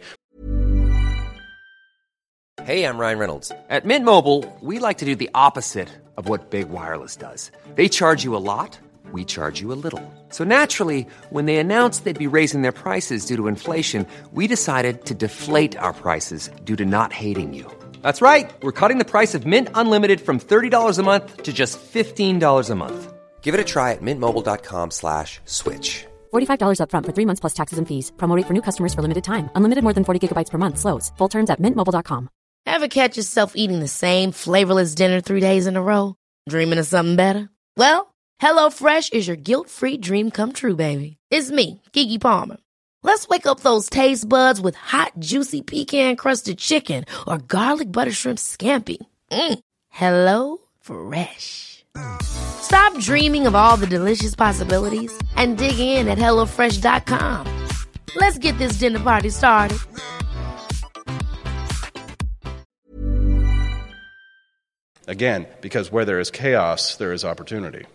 G: Hey, I'm Ryan Reynolds. At Mint Mobile, we like to do the opposite of what Big Wireless does. They charge you a lot, we charge you a little. So naturally, when they announced they'd be raising their prices due to inflation, we decided to deflate our prices due to not hating you. That's right. We're cutting the price of Mint Unlimited from thirty dollars a month to just fifteen dollars a month. Give it a try at mintmobile.com slash switch.
H: forty-five dollars up front for three months plus taxes and fees. Promo rate for new customers for limited time. Unlimited more than forty gigabytes per month. Slows full terms at mint mobile dot com.
A: Ever catch yourself eating the same flavorless dinner three days in a row? Dreaming of something better? Well, HelloFresh is your guilt-free dream come true, baby. It's me, Keke Palmer. Let's wake up those taste buds with hot, juicy pecan-crusted chicken or garlic butter shrimp scampi. Mm. Hello Fresh. Stop dreaming of all the delicious possibilities and dig in at hello fresh dot com. Let's get this dinner party started.
F: Again, because where there is chaos, there is opportunity.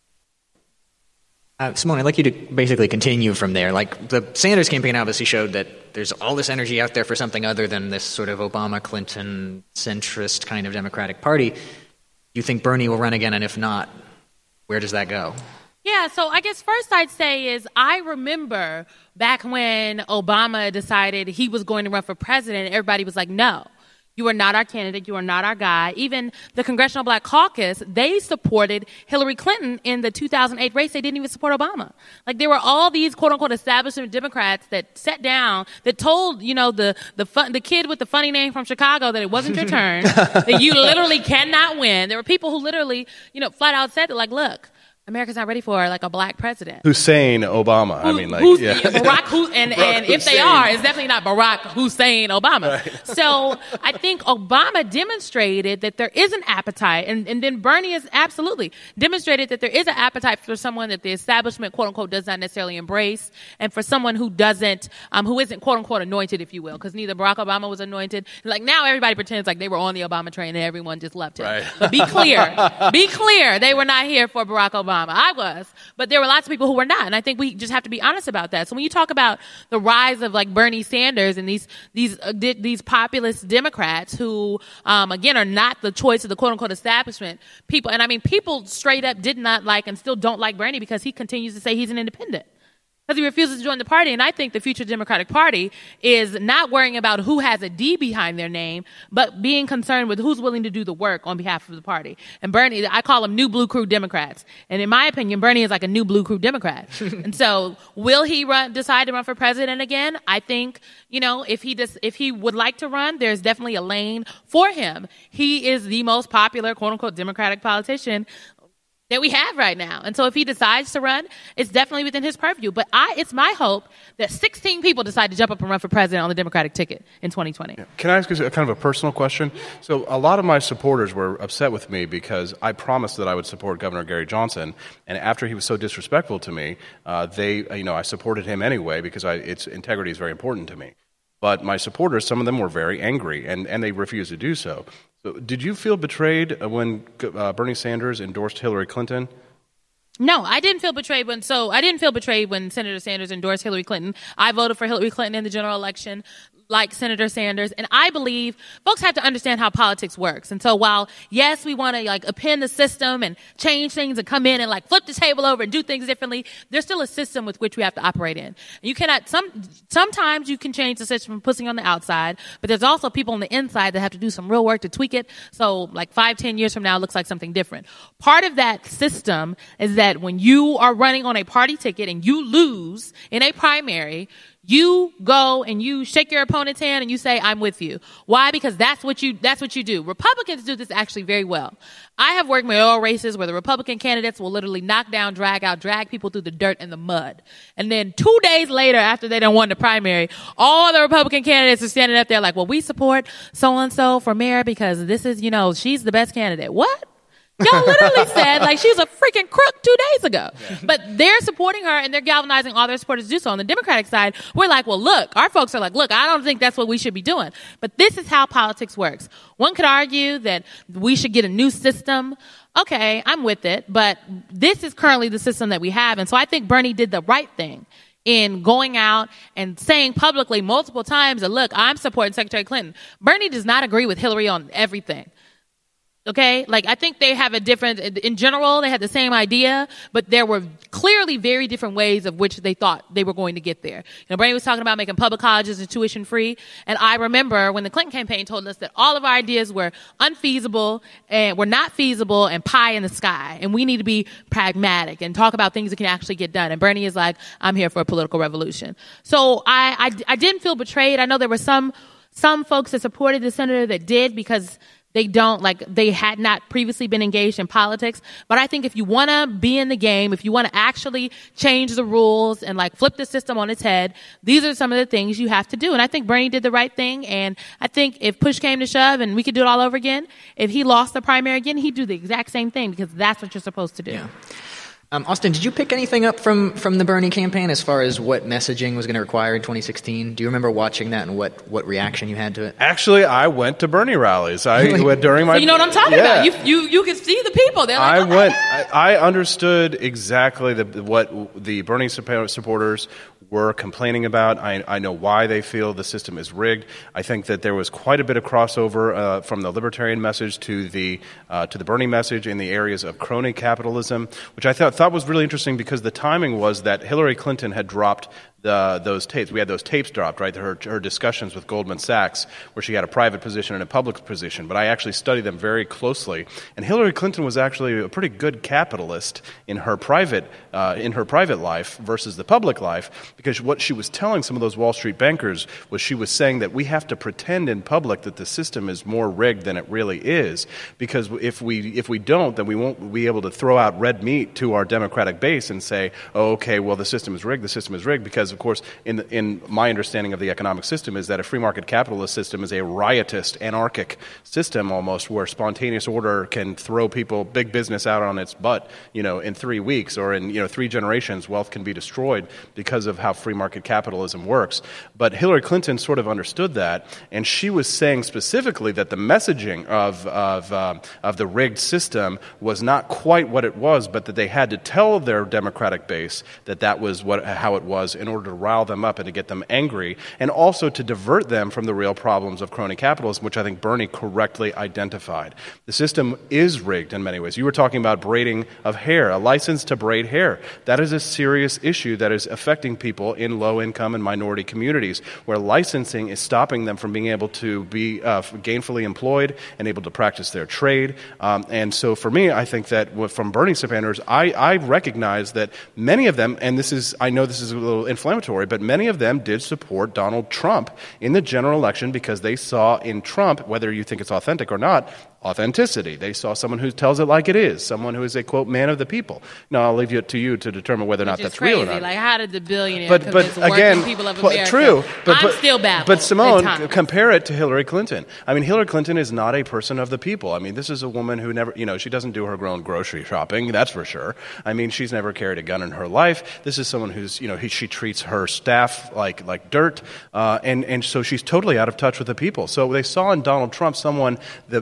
B: Uh, Simone, I'd like you to basically continue from there. Like, the Sanders campaign obviously showed that there's all this energy out there for something other than this sort of Obama, Clinton, centrist kind of Democratic Party. You think Bernie will run again, and if not, where does that go?
E: Yeah, so I guess first I'd say is I remember back when Obama decided he was going to run for president, everybody was like, no. You are not our candidate. You are not our guy. Even the Congressional Black Caucus, they supported Hillary Clinton in the two thousand eight race. They didn't even support Obama. Like, there were all these quote-unquote establishment Democrats that sat down, that told, you know, the the fun, the kid with the funny name from Chicago that it wasn't your turn, that you literally cannot win. There were people who literally, you know, flat out said that, like, look, America's not ready for, like, a black president.
F: Hussein Obama.
E: Who,
F: I mean, like,
E: who's,
F: yeah.
E: Barack Hussein, and, and if they are, it's definitely not Barack Hussein Obama. Right. So I think Obama demonstrated that there is an appetite, and, and then Bernie has absolutely demonstrated that there is an appetite for someone that the establishment, quote unquote, does not necessarily embrace, and for someone who doesn't, um, who isn't, quote unquote, anointed, if you will, because neither Barack Obama was anointed. Like, now everybody pretends like they were on the Obama train and everyone just loved him. Right. But be clear, be clear, they were not here for Barack Obama. I was. But there were lots of people who were not. And I think we just have to be honest about that. So when you talk about the rise of, like, Bernie Sanders and these these uh, di- these populist Democrats who, um, again, are not the choice of the quote-unquote establishment, people, and I mean, people straight up did not like and still don't like Bernie because he continues to say he's an independent. Because he refuses to join the party. And I think the future Democratic Party is not worrying about who has a D behind their name, but being concerned with who's willing to do the work on behalf of the party. And Bernie, I call them new blue crew Democrats. And in my opinion, Bernie is like a new blue crew Democrat. And so will he run, decide to run for president again? I think, you know, if he does, if he would like to run, there's definitely a lane for him. He is the most popular, quote unquote, Democratic politician that we have right now. And so if he decides to run, it's definitely within his purview. But I, it's my hope that sixteen people decide to jump up and run for president on the Democratic ticket in twenty twenty.
F: Yeah. Can I ask you a kind of a personal question? So a lot of my supporters were upset with me because I promised that I would support Governor Gary Johnson. And after he was so disrespectful to me, uh, they, you know, I supported him anyway because I, its integrity is very important to me. But my supporters, some of them were very angry, and, and they refused to do so. So did you feel betrayed when uh, Bernie Sanders endorsed Hillary Clinton?
E: No, I didn't feel betrayed when, so I didn't feel betrayed when Senator Sanders endorsed Hillary Clinton. I voted for Hillary Clinton in the general election. like Senator Sanders. And I believe folks have to understand how politics works. And so while, yes, we want to like append the system and change things and come in and like flip the table over and do things differently, there's still a system with which we have to operate in. And you cannot, some, sometimes you can change the system from pushing on the outside, but there's also people on the inside that have to do some real work to tweak it. So like five, ten years from now, it looks like something different. Part of that system is that when you are running on a party ticket and you lose in a primary, you go and you shake your opponent's hand and you say, I'm with you. Why? Because that's what you, that's what you do. Republicans do this actually very well. I have worked mayoral races where the Republican candidates will literally knock down, drag out, drag people through the dirt and the mud. And then two days later, after they done won the primary, all the Republican candidates are standing up there like, well, we support so-and-so for mayor because this is, you know, she's the best candidate. What? Y'all literally said, like, she's a freaking crook two days ago. Yeah. But they're supporting her, and they're galvanizing all their supporters to do so. On the Democratic side, we're like, well, look, our folks are like, look, I don't think that's what we should be doing. But this is how politics works. One could argue that we should get a new system. Okay, I'm with it. But this is currently the system that we have. And so I think Bernie did the right thing in going out and saying publicly multiple times that, look, I'm supporting Secretary Clinton. Bernie does not agree with Hillary on everything. Okay? Like, I think they have a different, in general, they had the same idea, but there were clearly very different ways of which they thought they were going to get there. You know, Bernie was talking about making public colleges tuition free, and I remember when the Clinton campaign told us that all of our ideas were unfeasible and were not feasible and pie in the sky, and we need to be pragmatic and talk about things that can actually get done. And Bernie is like, I'm here for a political revolution. So I, I, I didn't feel betrayed. I know there were some, some folks that supported the senator that did because they don't, like, they had not previously been engaged in politics. But I think if you want to be in the game, if you want to actually change the rules and, like, flip the system on its head, these are some of the things you have to do. And I think Bernie did the right thing. And I think if push came to shove and we could do it all over again, if he lost the primary again, he'd do the exact same thing because that's what you're supposed to do.
B: Yeah. Um, Austin, did you pick anything up from, from the Bernie campaign as far as what messaging was going to require in twenty sixteen? Do you remember watching that and what, what reaction you had to it?
F: Actually, I went to Bernie rallies. I went during my.
E: So you know what I'm talking
F: yeah.
E: about. You you you can see the people. They're like,
F: I
E: oh
F: went. I, I understood exactly the, what the Bernie supporters were complaining about. I, I know why they feel the system is rigged. I think that there was quite a bit of crossover uh, from the libertarian message to the uh, to the Bernie message in the areas of crony capitalism, which I thought thought was really interesting because the timing was that Hillary Clinton had dropped the, those tapes. We had those tapes dropped, right? Her, her discussions with Goldman Sachs, where she had a private position and a public position. But I actually studied them very closely. And Hillary Clinton was actually a pretty good capitalist in her private uh, in her private life versus the public life, because what she was telling some of those Wall Street bankers was she was saying that we have to pretend in public that the system is more rigged than it really is, because if we if we don't, then we won't be able to throw out red meat to our Democratic base and say, oh, okay, well, the system is rigged, the system is rigged, because of course, in in my understanding of the economic system is that a free market capitalist system is a riotous, anarchic system almost, where spontaneous order can throw people, big business out on its butt, you know, in three weeks or in, you know, three generations, wealth can be destroyed because of how free market capitalism works. But Hillary Clinton sort of understood that, and she was saying specifically that the messaging of of uh, of the rigged system was not quite what it was, but that they had to tell their Democratic base that that was what how it was in order to rile them up and to get them angry, and also to divert them from the real problems of crony capitalism, which I think Bernie correctly identified. The system is rigged in many ways. You were talking about braiding of hair, a license to braid hair. That is a serious issue that is affecting people in low-income and minority communities, where licensing is stopping them from being able to be uh, gainfully employed and able to practice their trade. Um, and so for me, I think that from Bernie supporters, I, I recognize that many of them, and this is, I know this is a little inflammatory, but many of them did support Donald Trump in the general election because they saw in Trump, whether you think it's authentic or not, authenticity. They saw someone who tells it like it is, someone who is a, quote, man of the people. Now, I'll leave it to you to determine whether or not
E: Which
F: that's
E: is crazy.
F: real or not.
E: Like, how did the billionaire
F: but,
E: convince
F: but,
E: working
F: again,
E: people of
F: well,
E: America?
F: true, but,
E: I'm
F: but,
E: still baffled.
F: But Simone,
E: at times.
F: compare it to Hillary Clinton. I mean, Hillary Clinton is not a person of the people. I mean, this is a woman who never, you know, she doesn't do her own grocery shopping, that's for sure. I mean, she's never carried a gun in her life. This is someone who's, you know, he, she treats her staff like like dirt, uh, and, and so she's totally out of touch with the people. So they saw in Donald Trump someone that, that the people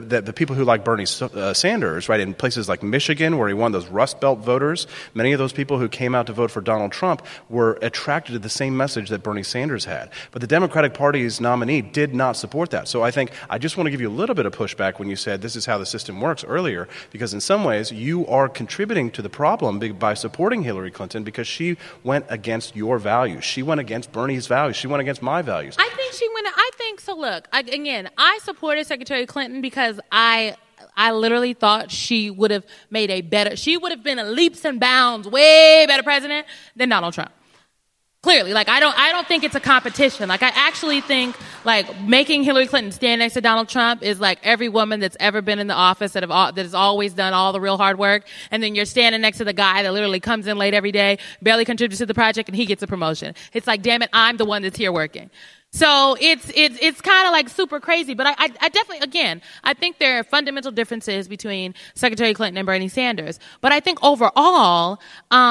F: people who like Bernie uh, Sanders, right, in places like Michigan, where he won those Rust Belt voters, many of those people who came out to vote for Donald Trump were attracted to the same message that Bernie Sanders had. But the Democratic Party's nominee did not support that. So I think I just want to give you a little bit of pushback when you said this is how the system works earlier, because in some ways you are contributing to the problem by supporting Hillary Clinton because she went against your values. She went against Bernie's values. She went against my values.
E: I think she went, I think, so look, I, again, I supported Secretary Clinton because I I literally thought she would have made a better, she would have been a leaps and bounds way better president than Donald Trump. Clearly, like, I don't, I don't think it's a competition. Like, I actually think, like, making Hillary Clinton stand next to Donald Trump is like every woman that's ever been in the office that have, all, that has always done all the real hard work. And then you're standing next to the guy that literally comes in late every day, barely contributes to the project, and he gets a promotion. It's like, damn it, I'm the one that's here working. So it's, it's, it's kind of like super crazy. But I, I, I definitely, again, I think there are fundamental differences between Secretary Clinton and Bernie Sanders. But I think overall,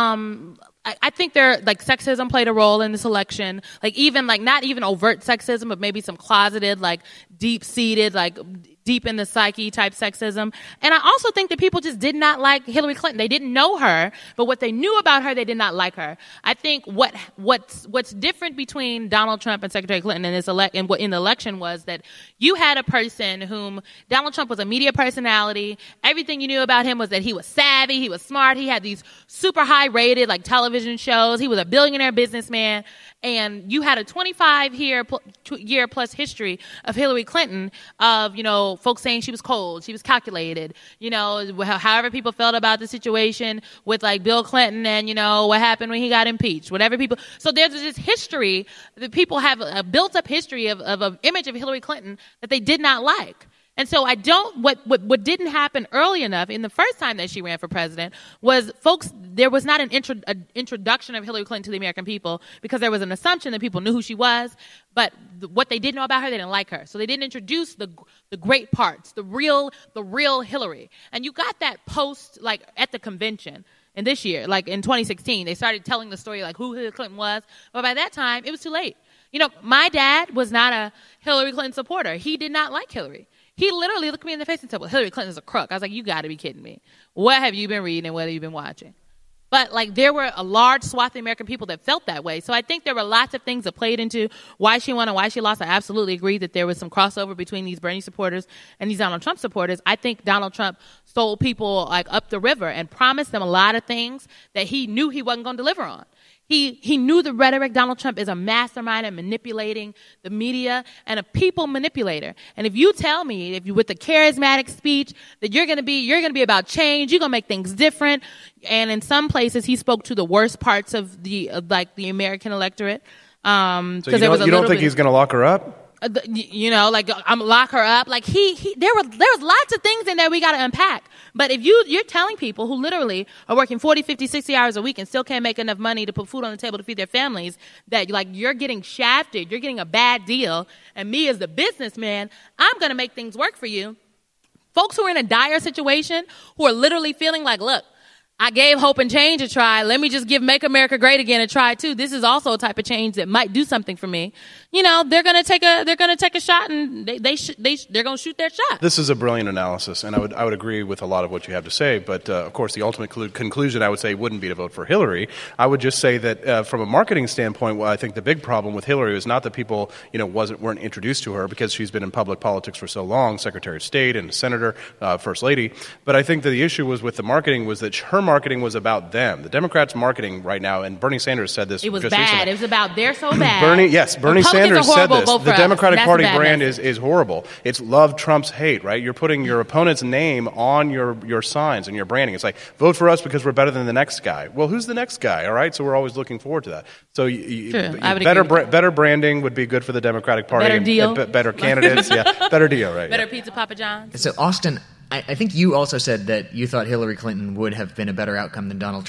E: um, I think there, like, sexism played a role in this election. Like, even, like, not even overt sexism, but maybe some closeted, like, deep-seated, like, deep in the psyche type sexism. And I also think that people just did not like Hillary Clinton. They didn't know her, but what they knew about her, they did not like her. I think what what's what's different between Donald Trump and Secretary Clinton in this elect in, in the election was that you had a person whom Donald Trump was a media personality. Everything you knew about him was that he was savvy, he was smart, he had these super high rated like television shows. He was a billionaire businessman. And you had a twenty-five year, year plus history of Hillary Clinton of, you know, folks saying she was cold, she was calculated, you know, however people felt about the situation with like Bill Clinton and, you know, what happened when he got impeached, whatever people. So there's this history that people have a built up history of, of an image of Hillary Clinton that they did not like. And so I don't, what, what, what didn't happen early enough in the first time that she ran for president was folks, there was not an intro, a introduction of Hillary Clinton to the American people because there was an assumption that people knew who she was, but th- what they did know about her, they didn't like her. So they didn't introduce the, the great parts, the real, the real Hillary. And you got that post, like, at the convention. And this year, like in twenty sixteen, they started telling the story like who Hillary Clinton was. But by that time, it was too late. You know, my dad was not a Hillary Clinton supporter. He did not like Hillary. He literally looked me in the face and said, well, Hillary Clinton's a crook. I was like, you got to be kidding me. What have you been reading and what have you been watching? But, like, there were a large swath of the American people that felt that way. So I think there were lots of things that played into why she won and why she lost. I absolutely agree that there was some crossover between these Bernie supporters and these Donald Trump supporters. I think Donald Trump stole people, like, up the river and promised them a lot of things that he knew he wasn't going to deliver on. He he knew the rhetoric. Donald Trump is a mastermind at manipulating the media and a people manipulator. And if you tell me, if you with the charismatic speech that you're gonna be you're gonna be about change, you're gonna make things different. And in some places, he spoke to the worst parts of the of like the American electorate. Um,
F: so you
E: there was
F: don't,
E: a
F: you don't think
E: bit,
F: he's gonna lock her up?
E: Uh, you know, like I'm lock her up. Like he, he, there were there was lots of things in there we got to unpack. But if you you're telling people who literally are working forty, fifty, sixty hours a week and still can't make enough money to put food on the table to feed their families, that like you're getting shafted, you're getting a bad deal, and me as the businessman, I'm gonna make things work for you. Folks who are in a dire situation, who are literally feeling like, look, I gave Hope and Change a try. Let me just give Make America Great Again a try too. This is also a type of change that might do something for me. You know, they're gonna take a they're gonna take a shot, and they they sh- they sh- they're gonna shoot their shot.
F: This is a brilliant analysis, and I would I would agree with a lot of what you have to say. But uh, of course, the ultimate clu- conclusion I would say wouldn't be to vote for Hillary. I would just say that uh, from a marketing standpoint, well, I think the big problem with Hillary is not that people you know wasn't weren't introduced to her because she's been in public politics for so long, Secretary of State and Senator, uh, First Lady. But I think that the issue was with the marketing was that her marketing was about them. The Democrats' marketing right now, and Bernie Sanders said this.
E: It was
F: just
E: bad.
F: recently.
E: It was about they're so bad.
F: Bernie, yes, Bernie Sanders said this. The Democratic Party brand is,
E: message.
F: is horrible. It's love Trump's hate, right? You're putting your opponent's name on your, your signs and your branding. It's like, vote for us because we're better than the next guy. Well, who's the next guy, all right? So we're always looking forward to that. So you,
E: True.
F: you,
E: I would
F: better
E: agree with
F: bra- better branding would be good for the Democratic Party.
E: Better
F: and,
E: deal.
F: and, better candidates, yeah. Better deal, right.
E: Better
F: yeah.
E: pizza, Papa John's.
B: So, Austin, I, I think you also said that you thought Hillary Clinton would have been a better outcome than Donald Trump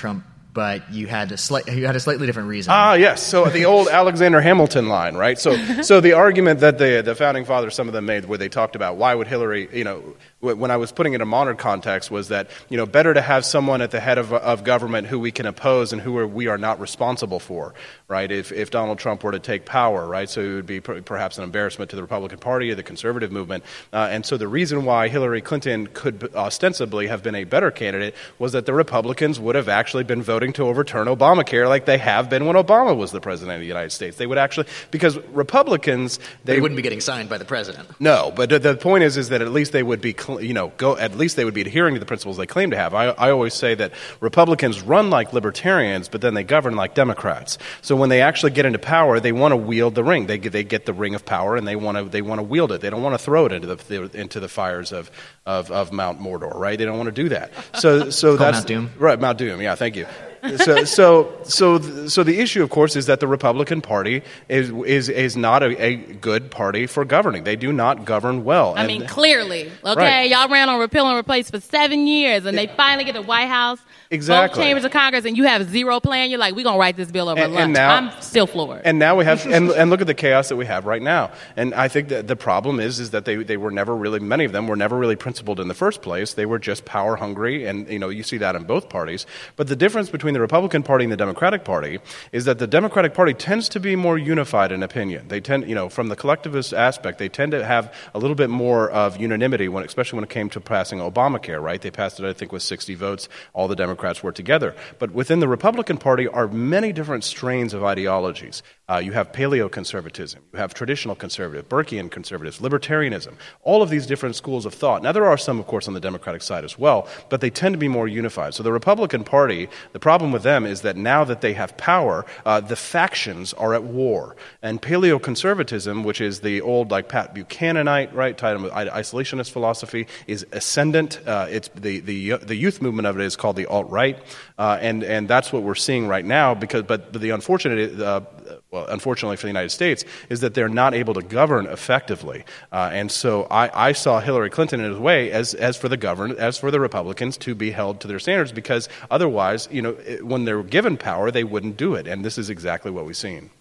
B: but you had a slight, you had a slightly different reason.
F: Ah, yes. So the old Alexander Hamilton line, right? So, so the argument that the the founding fathers, some of them made, where they talked about why would Hillary, you know, when I was putting it in a modern context, was that, you know, better to have someone at the head of of government who we can oppose and who are, we are not responsible for, right? If if Donald Trump were to take power, right? So it would be per, perhaps an embarrassment to the Republican Party or the conservative movement. Uh, and so the reason why Hillary Clinton could ostensibly have been a better candidate was that the Republicans would have actually been voting to overturn Obamacare like they have been when Obama was the president of the United States. They would actually, because Republicans, they,
B: they wouldn't be getting signed by the president.
F: No, but the, the point is, is that at least they would be, you know, go. At least they would be adhering to the principles they claim to have. I, I always say that Republicans run like libertarians, but then they govern like Democrats. So when they actually get into power, they want to wield the ring. They they get the ring of power, and they want to they want to wield it. They don't want to throw it into the into the fires of of, of Mount Mordor, right? They don't want to do that. So so that's
B: Mount Doom.
F: Right, Mount Doom. Yeah, thank you. so, so, so, so the issue, of course, is that the Republican Party is is is not a, a good party for governing. They do not govern well.
E: I
F: and,
E: mean, clearly, okay,
F: right.
E: Y'all ran on repeal and replace for seven years, and they finally get the White House,
F: exactly.
E: both chambers of Congress, and you have zero plan. You're like, we're gonna write this bill over
F: and,
E: lunch.
F: And now,
E: I'm still floored.
F: And now we have, and, and look at the chaos that we have right now. And I think that the problem is, is that they they were never really, many of them were never really principled in the first place. They were just power hungry, and you know, you see that in both parties. But the difference between the Republican Party and the Democratic Party is that the Democratic Party tends to be more unified in opinion. They tend, you know, from the collectivist aspect, they tend to have a little bit more of unanimity, when, especially when it came to passing Obamacare, right? They passed it, I think, with sixty votes. All the Democrats were together. But within the Republican Party are many different strains of ideologies. Uh, you have paleoconservatism, you have traditional conservative, Burkean conservatives, libertarianism, all of these different schools of thought. Now, there are some, of course, on the Democratic side as well, but they tend to be more unified. So the Republican Party, the problem with them is that now that they have power, uh, the factions are at war. And paleoconservatism, which is the old, like, Pat Buchananite, right, tied with isolationist philosophy, is ascendant. Uh, it's the, the the youth movement of it is called the alt-right, uh, and and that's what we're seeing right now. Because, but, but the unfortunate, uh, well, unfortunately for the United States, is that they're not able to govern effectively. Uh, and so I, I saw Hillary Clinton in a way as as for the govern as for the Republicans to be held to their standards, because otherwise, you know, when they're given power, they wouldn't do it. And this is exactly what we've seen.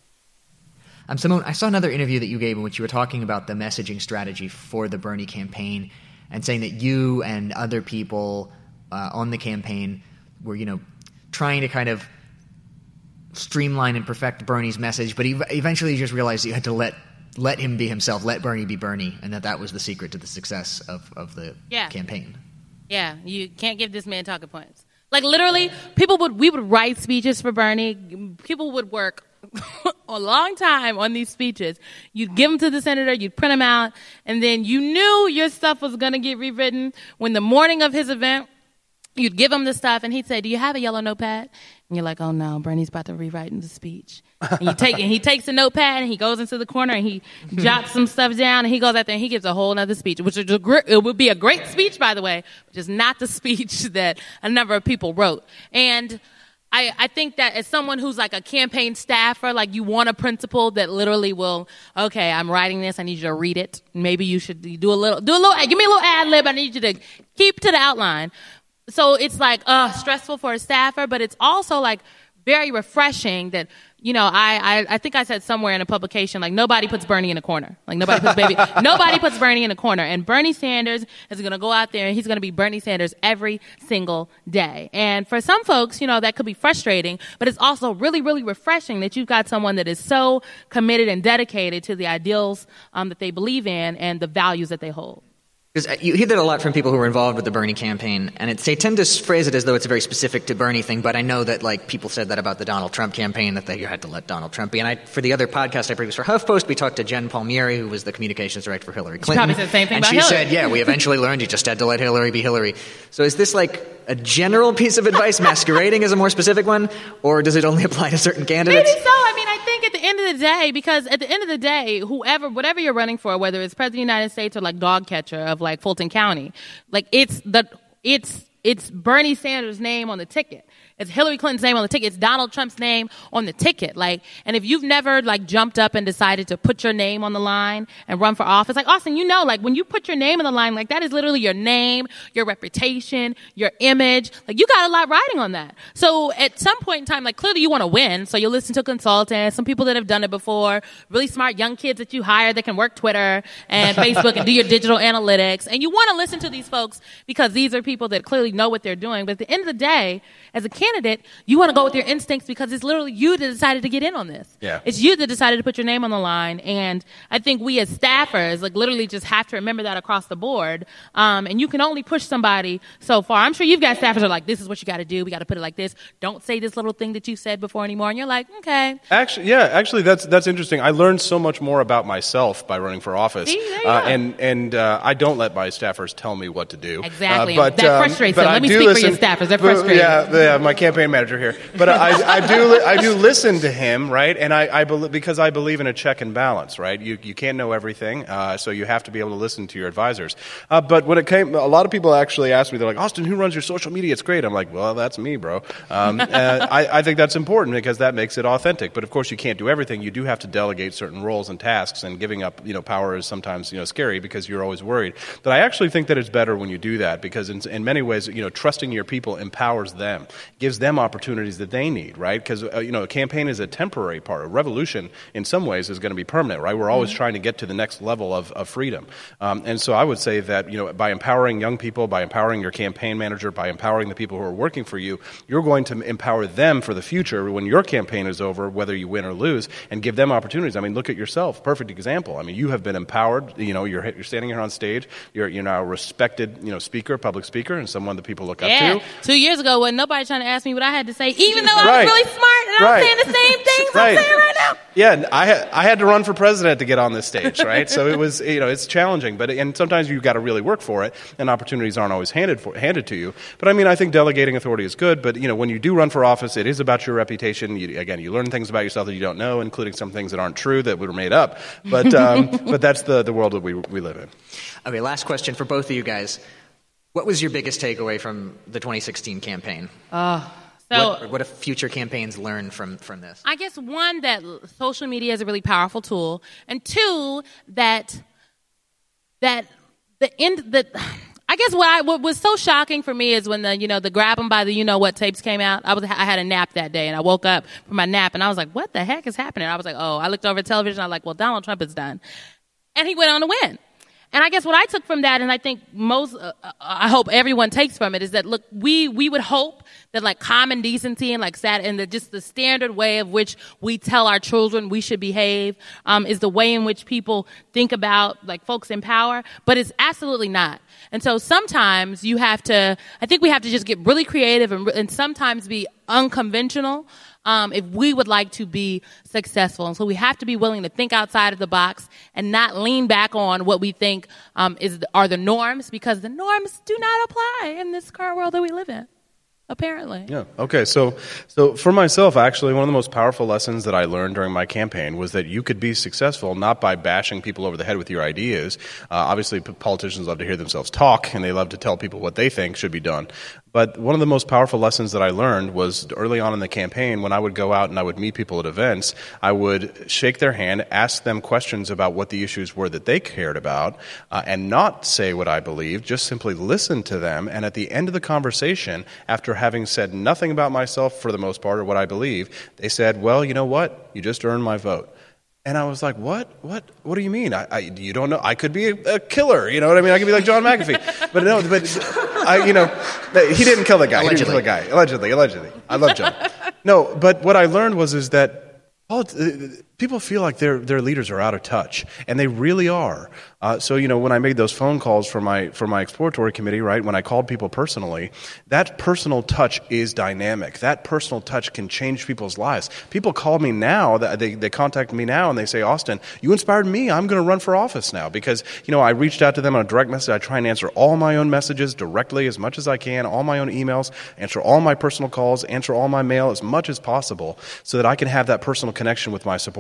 B: Um, Simone, I saw another interview that you gave in which you were talking about the messaging strategy for the Bernie campaign, and saying that you and other people uh, on the campaign were, you know, trying to kind of streamline and perfect Bernie's message, but ev- eventually you just realized you had to let let him be himself, let Bernie be Bernie, and that that was the secret to the success of, of the
E: yeah.
B: campaign.
E: Yeah, you can't give this man talking points. Like, literally, people would we would write speeches for Bernie. People would work a long time on these speeches. You'd give them to the senator, you'd print them out, and then you knew your stuff was going to get rewritten. When the morning of his event, you'd give him the stuff, and he'd say, "Do you have a yellow notepad?" And you're like, "Oh no, Bernie's about to rewrite in the speech." And you take and he takes the notepad and he goes into the corner and he jots some stuff down and he goes out there and he gives a whole other speech, which is a gr- it would be a great speech, by the way, which is not the speech that a number of people wrote. And I, I think that as someone who's like a campaign staffer, like, you want a principal that literally will, okay, I'm writing this, I need you to read it. Maybe you should do a little, do a little, give me a little ad lib. I need you to keep to the outline. So it's like, uh, stressful for a staffer, but it's also like very refreshing that, you know, I, I, I think I said somewhere in a publication, like, nobody puts Bernie in a corner. Like, nobody puts baby, nobody puts Bernie in a corner. And Bernie Sanders is going to go out there and he's going to be Bernie Sanders every single day. And for some folks, you know, that could be frustrating, but it's also really, really refreshing that you've got someone that is so committed and dedicated to the ideals um, that they believe in and the values that they hold.
B: Because you hear that a lot from people who are involved with the Bernie campaign, and it's, they tend to phrase it as though it's a very specific to Bernie thing, but I know that, like, people said that about the Donald Trump campaign, that they, you had to let Donald Trump be. And I, for the other podcast I produced for HuffPost, we talked to Jen Palmieri, who was the communications director for Hillary Clinton.
E: She probably said the same thing
B: and
E: about
B: she
E: Hillary.
B: said, yeah, we eventually learned you just had to let Hillary be Hillary. So is this, like, a general piece of advice masquerading as a more specific one, or does it only apply to certain candidates?
E: Maybe so. I mean, I think at the end of the day, because at the end of the day, whoever, whatever you're running for, whether it's President of the United States or like dog catcher of like Fulton County, like, it's the, it's, it's Bernie Sanders' name on the ticket. It's Hillary Clinton's name on the ticket. It's Donald Trump's name on the ticket. Like, and if you've never like jumped up and decided to put your name on the line and run for office, like Austin, you know, like when you put your name on the line, like that is literally your name, your reputation, your image. Like you got a lot riding on that. So at some point in time, like clearly you want to win. So you listen to consultants, some people that have done it before, really smart young kids that you hire that can work Twitter and Facebook and do your digital analytics. And you want to listen to these folks because these are people that clearly know what they're doing. But at the end of the day, as a candidate, you want to go with your instincts because it's literally you that decided to get in on this.
F: Yeah.
E: It's you that decided to put your name on the line. And I think we as staffers, like literally just have to remember that across the board. Um, and you can only push somebody so far. I'm sure you've got staffers that are like, this is what you got to do. We got to put it like this. Don't say this little thing that you said before anymore. And you're like, okay.
F: Actually, yeah, actually, that's that's interesting. I learned so much more about myself by running for office.
E: See, there you
F: uh,
E: go.
F: and and uh, I don't let my staffers tell me what to do.
E: Exactly.
F: Uh, but,
E: that
F: um,
E: frustrates
F: but
E: them.
F: I
E: Let me
F: do
E: speak
F: listen,
E: for your staffers. They're
F: but,
E: frustrated.
F: Yeah, yeah, my campaign manager here. But I, I do li- I do listen to him, right? And I, I believe because I believe in a check and balance, right? You you can't know everything, uh, so you have to be able to listen to your advisors. Uh, but when it came, a lot of people actually asked me, they're like, Austin, who runs your social media? It's great. I'm like, well, that's me, bro. Um, uh, I, I think that's important because that makes it authentic. But of course, you can't do everything. You do have to delegate certain roles and tasks, and giving up, you know, power is sometimes, you know, scary because you're always worried. But I actually think that it's better when you do that because in, in many ways, you know, trusting your people empowers them, gives them opportunities that they need, right? Because, uh, you know, a campaign is a temporary part. A revolution, in some ways, is going to be permanent, right? We're always mm-hmm. trying to get to the next level of, of freedom. Um, and so I would say that, you know, by empowering young people, by empowering your campaign manager, by empowering the people who are working for you, you're going to empower them for the future when your campaign is over, whether you win or lose, and give them opportunities. I mean, look at yourself. Perfect example. I mean, you have been empowered. You know, you're you're standing here on stage. You're you're now a respected, you know, speaker, public speaker, and someone that people look
E: yeah.
F: up to.
E: Two years ago, when nobody trying to ask me what I had to say, even though I
F: right.
E: was really smart and
F: right.
E: I was saying the same things
F: right.
E: I'm saying right now.
F: Yeah, I had I had to run for president to get on this stage, right? So it was, you know, it's challenging, but and sometimes you've got to really work for it, and opportunities aren't always handed for handed to you. But I mean, I think delegating authority is good, but you know, when you do run for office, it is about your reputation. You, again, you learn things about yourself that you don't know, including some things that aren't true that were made up. But um, but that's the the world that we we live in.
B: Okay, last question for both of you guys. What was your biggest takeaway from the twenty sixteen campaign?
E: Uh, so
B: what, what have future campaigns learned from, from this?
E: I guess, one, that social media is a really powerful tool, and two, that that the end that I guess what I what was so shocking for me is when the you know the grab 'em by the you know what tapes came out. I was I had a nap that day, and I woke up from my nap, and I was like, what the heck is happening? I was like, oh, I looked over at television. I was like, well, Donald Trump is done, and he went on to win. And I guess what I took from that, and I think most, uh, I hope everyone takes from it, is that, look, we, we would hope that, like, common decency and, like, sat, and the, just the standard way of which we tell our children we should behave um, is the way in which people think about, like, folks in power. But it's absolutely not. And so sometimes you have to, I think we have to just get really creative and, and sometimes be unconventional Um, if we would like to be successful. And so we have to be willing to think outside of the box and not lean back on what we think um, is are the norms, because the norms do not apply in this current world that we live in, apparently.
F: Yeah. Okay. So, so for myself, actually, one of the most powerful lessons that I learned during my campaign was that you could be successful not by bashing people over the head with your ideas. Uh, obviously, p- politicians love to hear themselves talk, and they love to tell people what they think should be done. But one of the most powerful lessons that I learned was early on in the campaign, when I would go out and I would meet people at events, I would shake their hand, ask them questions about what the issues were that they cared about, uh, and not say what I believed, just simply listen to them. And at the end of the conversation, after having said nothing about myself for the most part or what I believe, they said, well, you know what? You just earned my vote. And I was like, what? What? What do you mean? I, I, you don't know? I could be a, a killer. You know what I mean? I could be like John McAfee. But no, but I, you know, he didn't kill the guy. Allegedly. He didn't kill the guy. Allegedly, allegedly. I love John. No, but what I learned was is that oh, people feel like their their leaders are out of touch, and they really are. Uh, so, you know, when I made those phone calls for my for my exploratory committee, right, when I called people personally, that personal touch is dynamic. That personal touch can change people's lives. People call me now, they, they contact me now, and they say, Austin, you inspired me. I'm going to run for office now because, you know, I reached out to them on a direct message. I try and answer all my own messages directly as much as I can, all my own emails, answer all my personal calls, answer all my mail as much as possible so that I can have that personal connection with my supporters.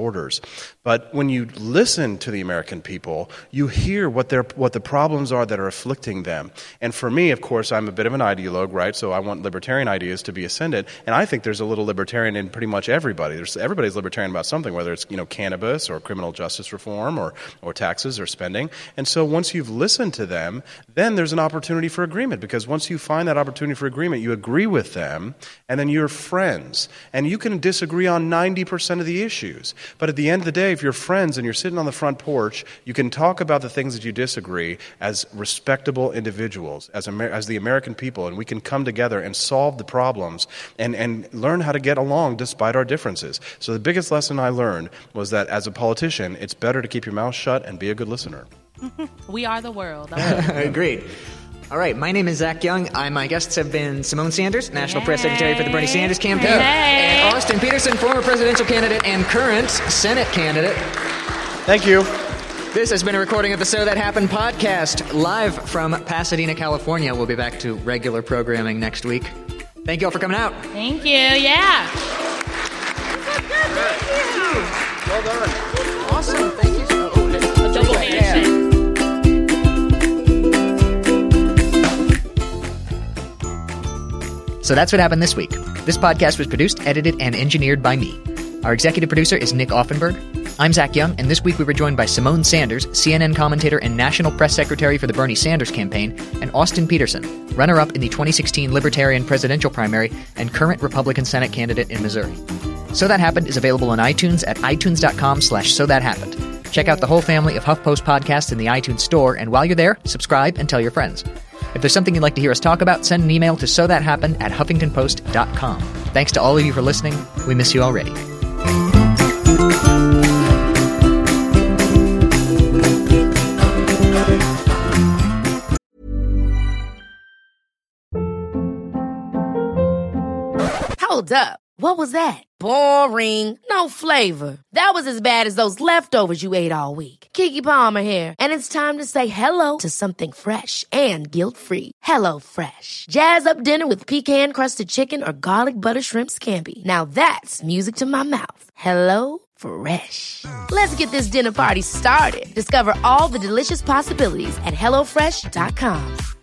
F: borders. But when you listen to the American people, you hear what their what the problems are that are afflicting them. And for me, of course, I'm a bit of an ideologue, right? So I want libertarian ideas to be ascendant. And I think there's a little libertarian in pretty much everybody. There's everybody's libertarian about something, whether it's, you know, cannabis or criminal justice reform or or taxes or spending. And so once you've listened to them, then there's an opportunity for agreement, because once you find that opportunity for agreement, you agree with them, and then you're friends. And you can disagree on ninety percent of the issues. But at the end of the day, if you're friends and you're sitting on the front porch, you can talk about the things that you disagree as respectable individuals, as Amer- as the American people, and we can come together and solve the problems and, and learn how to get along despite our differences. So the biggest lesson I learned was that as a politician, it's better to keep your mouth shut and be a good listener.
E: We are the world.
B: Agreed. All right, my name is Zach Young. I, my guests have been Simone Sanders, National Press Secretary for the Bernie Sanders campaign,
E: Hey.
B: and Austin Peterson, former presidential candidate and current Senate candidate.
F: Thank you.
B: This has been a recording of the So That Happened podcast, live from Pasadena, California. We'll be back to regular programming next week. Thank you all for coming out.
E: Thank you. Yeah.
F: Well done.
B: Awesome. Thank you. Oh, oh,
E: A double handshake.
B: So that's what happened this week. This podcast was produced, edited, and engineered by me. Our executive producer is Nick Offenberg. I'm Zach Young, and this week we were joined by Simone Sanders, C N N commentator and National Press Secretary for the Bernie Sanders campaign, and Austin Peterson, runner-up in the twenty sixteen Libertarian presidential primary and current Republican Senate candidate in Missouri. So That Happened is available on iTunes at itunes.com slash so that happened. Check out the whole family of HuffPost podcasts in the iTunes store, and while you're there, subscribe and tell your friends. If there's something you'd like to hear us talk about, send an email to so that happened at huffington post dot com. Thanks to all of you for listening. We miss you already.
A: Hold up. What was that? Boring. No flavor. That was as bad as those leftovers you ate all week. Keke Palmer here, and it's time to say hello to something fresh and guilt-free. Hello Fresh. Jazz up dinner with pecan-crusted chicken or garlic butter shrimp scampi. Now that's music to my mouth. Hello Fresh. Let's get this dinner party started. Discover all the delicious possibilities at hello fresh dot com.